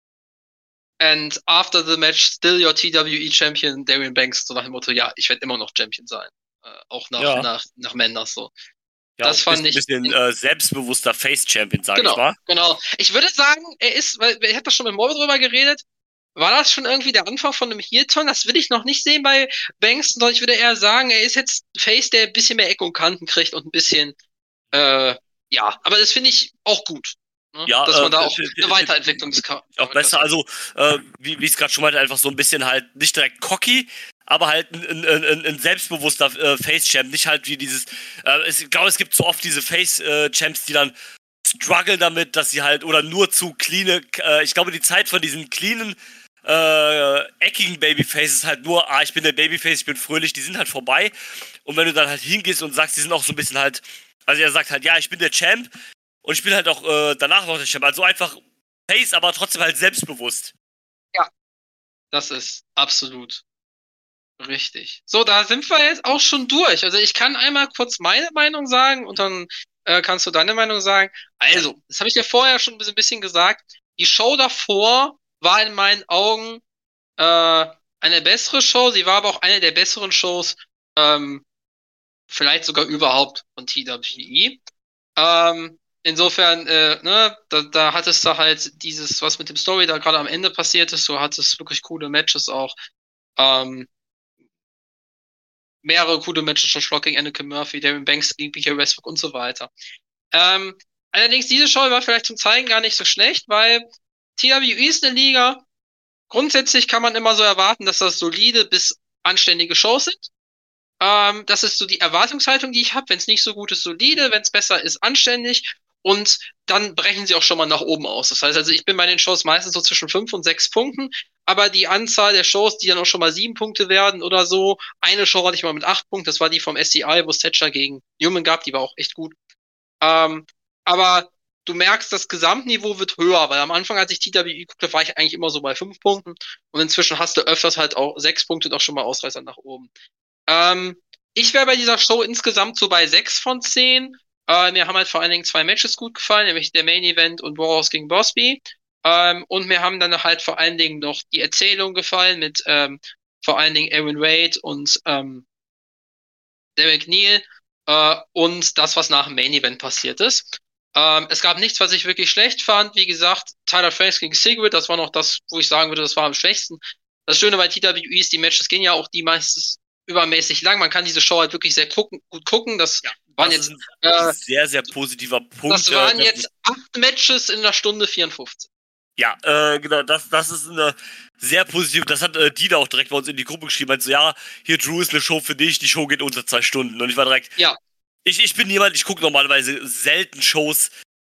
Speaker 3: and after the match, still your T W E Champion, Darian Banks, so nach dem Motto, ja, ich werde immer noch Champion sein. Äh, auch nach,
Speaker 4: Ja.
Speaker 3: nach, nach Menders so.
Speaker 4: Ja,
Speaker 3: Das
Speaker 4: auch
Speaker 3: fand
Speaker 4: ein
Speaker 3: ich.
Speaker 4: bisschen äh, selbstbewusster Face-Champion, sag
Speaker 3: Genau,
Speaker 4: ich mal.
Speaker 3: genau. Ich würde sagen, er ist, weil ich habe das schon mit Morbid drüber geredet, war das schon irgendwie der Anfang von einem Heel-Turn? Das will ich noch nicht sehen bei Banks, sondern ich würde eher sagen, er ist jetzt ein Face, der ein bisschen mehr Ecken und Kanten kriegt und ein bisschen, äh, ja, aber das finde ich auch gut. Ne?
Speaker 4: Ja,
Speaker 3: dass man
Speaker 4: äh,
Speaker 3: da auch
Speaker 4: d- d-
Speaker 3: eine Weiterentwicklung des Charakters
Speaker 4: auch besser. Also, äh, wie wie ich es gerade schon meinte, einfach so ein bisschen halt nicht direkt cocky, aber halt ein, ein, ein, ein selbstbewusster äh, Face-Champ. Nicht halt wie dieses, äh, es, ich glaube, es gibt so oft diese Face-Champs, die dann struggle damit, dass sie halt, oder nur zu clean, äh, ich glaube, die Zeit von diesen cleanen, äh, eckigen Babyfaces ist halt nur, ah, ich bin der Babyface, ich bin fröhlich, die sind halt vorbei. Und wenn du dann halt hingehst und sagst, die sind auch so ein bisschen halt, also er sagt halt, ja, ich bin der Champ, und ich bin halt auch äh, danach noch der Champ. Also einfach Face, aber trotzdem halt selbstbewusst.
Speaker 3: Ja, das ist absolut richtig. So, da sind wir jetzt auch schon durch. Also ich kann einmal kurz meine Meinung sagen und dann äh, kannst du deine Meinung sagen. Also, das habe ich dir vorher schon ein bisschen gesagt. Die Show davor war in meinen Augen äh, eine bessere Show. Sie war aber auch eine der besseren Shows, ähm, vielleicht sogar überhaupt von T W E. Ähm, insofern, äh, ne, da, da hattest du halt dieses, was mit dem Story da gerade am Ende passiert ist. Du hattest wirklich coole Matches auch. Ähm, mehrere coole Matches, Josh Rock gegen Anakin Murphy, Darren Banks gegen B K Westbrook und so weiter. Ähm, allerdings, diese Show war vielleicht zum Zeigen gar nicht so schlecht, weil T W E ist eine Liga. Grundsätzlich kann man immer so erwarten, dass das solide bis anständige Shows sind. Ähm, das ist so die Erwartungshaltung, die ich habe. Wenn es nicht so gut ist, solide. Wenn es besser ist, anständig. Und dann brechen sie auch schon mal nach oben aus. Das heißt also, ich bin bei den Shows meistens so zwischen fünf und sechs Punkten. Aber die Anzahl der Shows, die dann auch schon mal sieben Punkte werden oder so. Eine Show hatte ich mal mit acht Punkten. Das war die vom S C I, wo es Thatcher gegen Newman gab. Die war auch echt gut. Ähm, aber du merkst, das Gesamtniveau wird höher, weil am Anfang, als ich T W E guckte, war ich eigentlich immer so bei fünf Punkten. Und inzwischen hast du öfters halt auch sechs Punkte und auch schon mal Ausreißer nach oben. Ähm, ich wäre bei dieser Show insgesamt so bei sechs von zehn. Äh, mir haben halt vor allen Dingen zwei Matches gut gefallen, nämlich der Main Event und Warhorse gegen Bosby. Ähm, und mir haben dann halt vor allen Dingen noch die Erzählung gefallen mit ähm, vor allen Dingen Aaron Wade und ähm, Derek Neal äh, und das, was nach dem Main Event passiert ist. Ähm, es gab nichts, was ich wirklich schlecht fand. Wie gesagt, Tyler Franks gegen Sigrid, das war noch das, wo ich sagen würde, das war am schwächsten. Das Schöne bei T W E ist, die Matches gehen ja auch die meistens übermäßig lang. Man kann diese Show halt wirklich sehr gucken, gut gucken. Das
Speaker 4: Ja,
Speaker 3: waren
Speaker 4: das
Speaker 3: jetzt
Speaker 4: ist ein
Speaker 3: äh,
Speaker 4: sehr, sehr positiver Punkt.
Speaker 3: das waren
Speaker 4: äh,
Speaker 3: jetzt acht Matches in einer Stunde vierundfünfzig.
Speaker 4: Ja, äh, genau, das, das ist eine sehr positive, das hat äh, Dina auch direkt bei uns in die Gruppe geschrieben, meinte so, ja, hier Drew ist eine Show für dich, die Show geht unter zwei Stunden. Und ich war direkt,
Speaker 3: Ja,
Speaker 4: ich, ich bin jemand, ich gucke normalerweise selten Shows,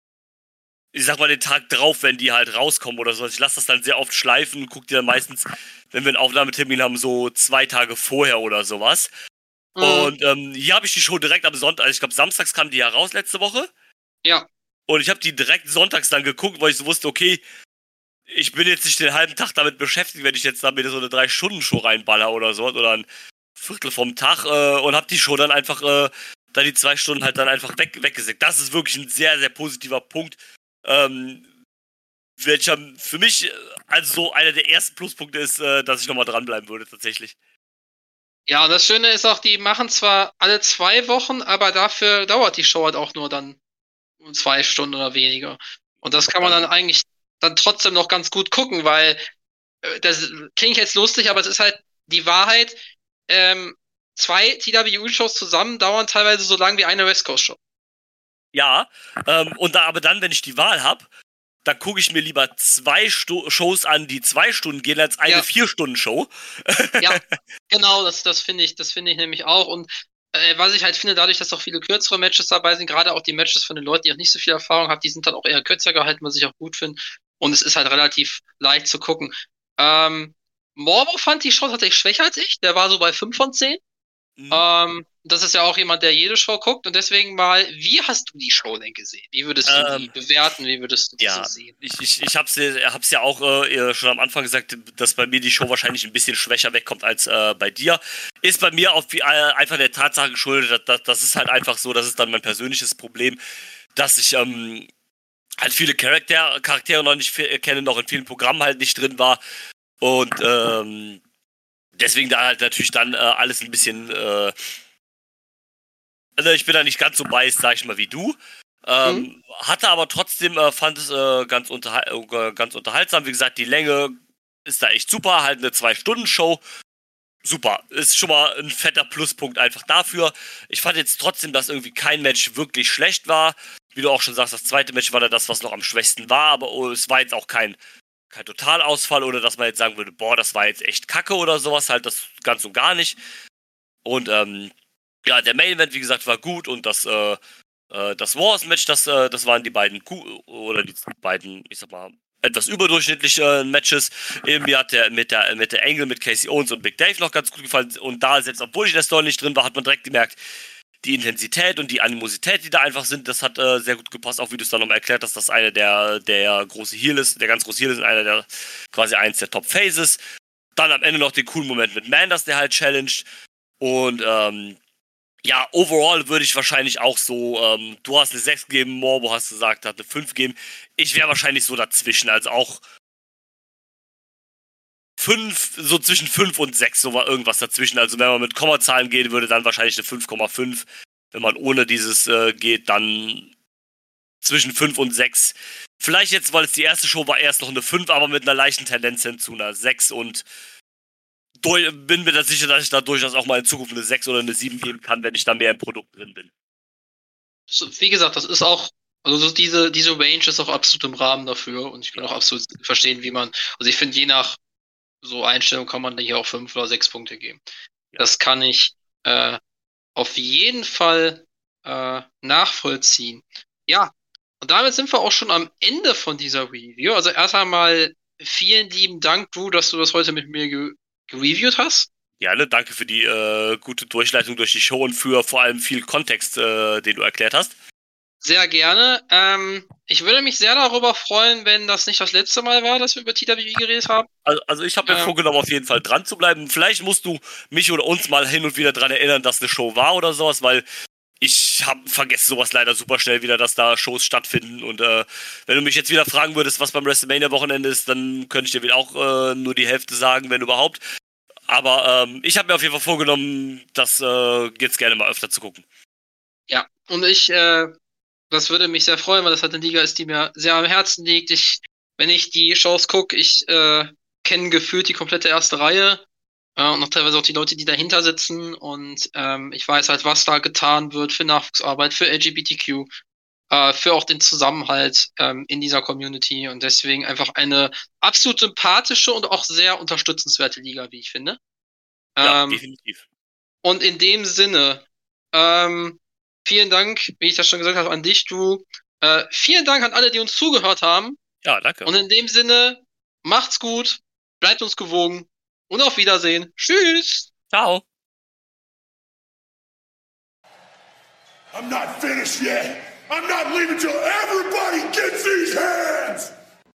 Speaker 4: ich sag mal den Tag drauf, wenn die halt rauskommen oder so. Ich lasse das dann sehr oft schleifen, gucke die dann meistens, wenn wir einen Aufnahmetermin haben, so zwei Tage vorher oder sowas.
Speaker 3: mhm.
Speaker 4: Und ähm, hier habe ich die Show direkt am Sonntag, also ich glaube samstags kam die ja raus letzte Woche.
Speaker 3: ja,
Speaker 4: Und ich habe die direkt sonntags dann geguckt, weil ich so wusste, okay, ich bin jetzt nicht den halben Tag damit beschäftigt, wenn ich jetzt da mir so eine drei-Stunden-Show reinballer oder so, oder ein Viertel vom Tag äh, und hab die Show dann einfach, äh, da die zwei Stunden halt dann einfach weg, weggesägt. Das ist wirklich ein sehr, sehr positiver Punkt, ähm, welcher für mich äh, also so einer der ersten Pluspunkte ist, äh, dass ich nochmal dranbleiben würde, tatsächlich.
Speaker 3: Ja, und das Schöne ist auch, die machen zwar alle zwei Wochen, aber dafür dauert die Show halt auch nur dann zwei Stunden oder weniger. Und das kann man dann eigentlich dann trotzdem noch ganz gut gucken, weil äh, das klingt jetzt lustig, aber es ist halt die Wahrheit. Ähm, zwei T W U-Shows zusammen dauern teilweise so lang wie eine West Coast-Show.
Speaker 4: Ja, ähm, und da, aber dann, wenn ich die Wahl habe, dann gucke ich mir lieber zwei Sto- Shows an, die zwei Stunden gehen, als eine
Speaker 3: Ja.
Speaker 4: Vier-Stunden-Show.
Speaker 3: Ja, genau, das, das finde ich, das finde ich nämlich auch. Und äh, was ich halt finde, dadurch, dass auch viele kürzere Matches dabei sind, gerade auch die Matches von den Leuten, die auch nicht so viel Erfahrung haben, die sind dann auch eher kürzer gehalten, was ich auch gut finde. Und es ist halt relativ leicht zu gucken. Ähm, Morbo fand die Show tatsächlich schwächer als ich. Der war so bei fünf von zehn.
Speaker 4: Mhm.
Speaker 3: Ähm, das ist ja auch jemand, der jede Show guckt. Und deswegen mal, wie hast du die Show denn gesehen? Wie würdest du
Speaker 4: Ähm,
Speaker 3: die bewerten? Wie würdest du die
Speaker 4: Ja,
Speaker 3: so sehen?
Speaker 4: ich, ich, ich hab's, ja- hab's ja auch äh, schon am Anfang gesagt, dass bei mir die Show wahrscheinlich ein bisschen schwächer wegkommt als äh, bei dir. Ist bei mir auf, äh, einfach der Tatsache geschuldet, dass, dass, das ist halt einfach so, das ist dann mein persönliches Problem, dass ich ähm, halt viele Charakter, Charaktere noch nicht fe- kenne, noch in vielen Programmen halt nicht drin war. Und ähm, deswegen da halt natürlich dann äh, alles ein bisschen, äh, also ich bin da nicht ganz so biased, sag ich mal, wie du. Ähm,
Speaker 3: Mhm.
Speaker 4: Hatte aber trotzdem, äh, fand es äh, ganz, unterhal äh, ganz unterhaltsam. Wie gesagt, die Länge ist da echt super. Halt eine Zwei-Stunden-Show. Super. Ist schon mal ein fetter Pluspunkt einfach dafür. Ich fand jetzt trotzdem, dass irgendwie kein Match wirklich schlecht war. Wie du auch schon sagst, das zweite Match war da das, was noch am schwächsten war. Aber oh, es war jetzt auch kein, kein Totalausfall oder dass man jetzt sagen würde, boah, das war jetzt echt kacke oder sowas. Halt das ganz und gar nicht. Und ähm, ja, der Main Event, wie gesagt, war gut und das äh, äh, das Wars-Match, das, äh, das waren die beiden Ku- oder die beiden, ich sag mal, etwas überdurchschnittliche Matches. Eben mir hat der mit der mit der Angle mit Casey Owens und Big Dave noch ganz gut gefallen und da selbst obwohl ich in der Story nicht drin war, hat man direkt gemerkt, die Intensität und die Animosität, die da einfach sind, das hat äh, sehr gut gepasst, auch wie du es dann nochmal erklärt hast, dass eine der der große Heel ist, der ganz große Heel ist und einer der quasi eins der Top Faces. Dann am Ende noch den coolen Moment mit Manders, der halt challenged und ähm, ja, overall würde ich wahrscheinlich auch so, ähm, du hast eine sechs gegeben, Morbo hast gesagt, hat eine fünf gegeben. Ich wäre wahrscheinlich so dazwischen, also auch fünf, so zwischen fünf und sechs, so war irgendwas dazwischen. Also wenn man mit Kommazahlen geht, würde dann wahrscheinlich eine fünf Komma fünf. Wenn man ohne dieses äh, geht, dann zwischen fünf und sechs. Vielleicht jetzt, weil es die erste Show war, erst noch eine fünf, aber mit einer leichten Tendenz hin zu einer sechs und bin mir da sicher, dass ich da durchaus auch mal in Zukunft eine sechs oder eine sieben geben kann, wenn ich da mehr im Produkt drin bin.
Speaker 3: Wie gesagt, das ist auch, also so diese, diese Range ist auch absolut im Rahmen dafür und ich kann auch absolut verstehen, wie man, also ich finde, je nach so Einstellung kann man hier auch fünf oder sechs Punkte geben.
Speaker 4: Ja.
Speaker 3: Das kann ich äh, auf jeden Fall äh, nachvollziehen. Ja, und damit sind wir auch schon am Ende von dieser Review. Also erst einmal vielen lieben Dank, Drew, dass du das heute mit mir ge gereviewt hast.
Speaker 4: Ja, ne, danke für die äh, gute Durchleitung durch die Show und für vor allem viel Kontext, äh, den du erklärt hast.
Speaker 3: Sehr gerne. Ähm, ich würde mich sehr darüber freuen, wenn das nicht das letzte Mal war, dass wir über T W I geredet haben.
Speaker 4: Also, also ich habe mir
Speaker 3: Ähm.
Speaker 4: vorgenommen, auf jeden Fall dran zu bleiben. Vielleicht musst du mich oder uns mal hin und wieder dran erinnern, dass eine Show war oder sowas, weil ich hab vergesse sowas leider super schnell wieder, dass da Shows stattfinden. Und äh, wenn du mich jetzt wieder fragen würdest, was beim WrestleMania-Wochenende ist, dann könnte ich dir wieder auch äh, nur die Hälfte sagen, wenn überhaupt. Aber ähm, ich habe mir auf jeden Fall vorgenommen, das äh, jetzt gerne mal öfter zu gucken.
Speaker 3: Ja, und ich, äh, das würde mich sehr freuen, weil das halt eine Liga ist, die mir sehr am Herzen liegt. Ich, wenn ich die Shows gucke, ich äh, kenne gefühlt die komplette erste Reihe äh, und noch teilweise auch die Leute, die dahinter sitzen. Und ähm, ich weiß halt, was da getan wird für Nachwuchsarbeit, für L G B T Q, äh, für auch den Zusammenhalt ähm, in dieser Community. Und deswegen einfach eine absolut sympathische und auch sehr unterstützenswerte Liga, wie ich finde.
Speaker 4: Ja,
Speaker 3: Ähm,
Speaker 4: definitiv.
Speaker 3: Und in dem Sinne, ähm, vielen Dank, wie ich das schon gesagt habe, an dich, du. Äh, vielen Dank an alle, die uns zugehört haben.
Speaker 4: Ja, danke.
Speaker 3: Und in dem Sinne, macht's gut, bleibt uns gewogen und auf Wiedersehen. Tschüss!
Speaker 4: Ciao.
Speaker 2: I'm not finished yet. I'm not leaving till everybody gets these hands.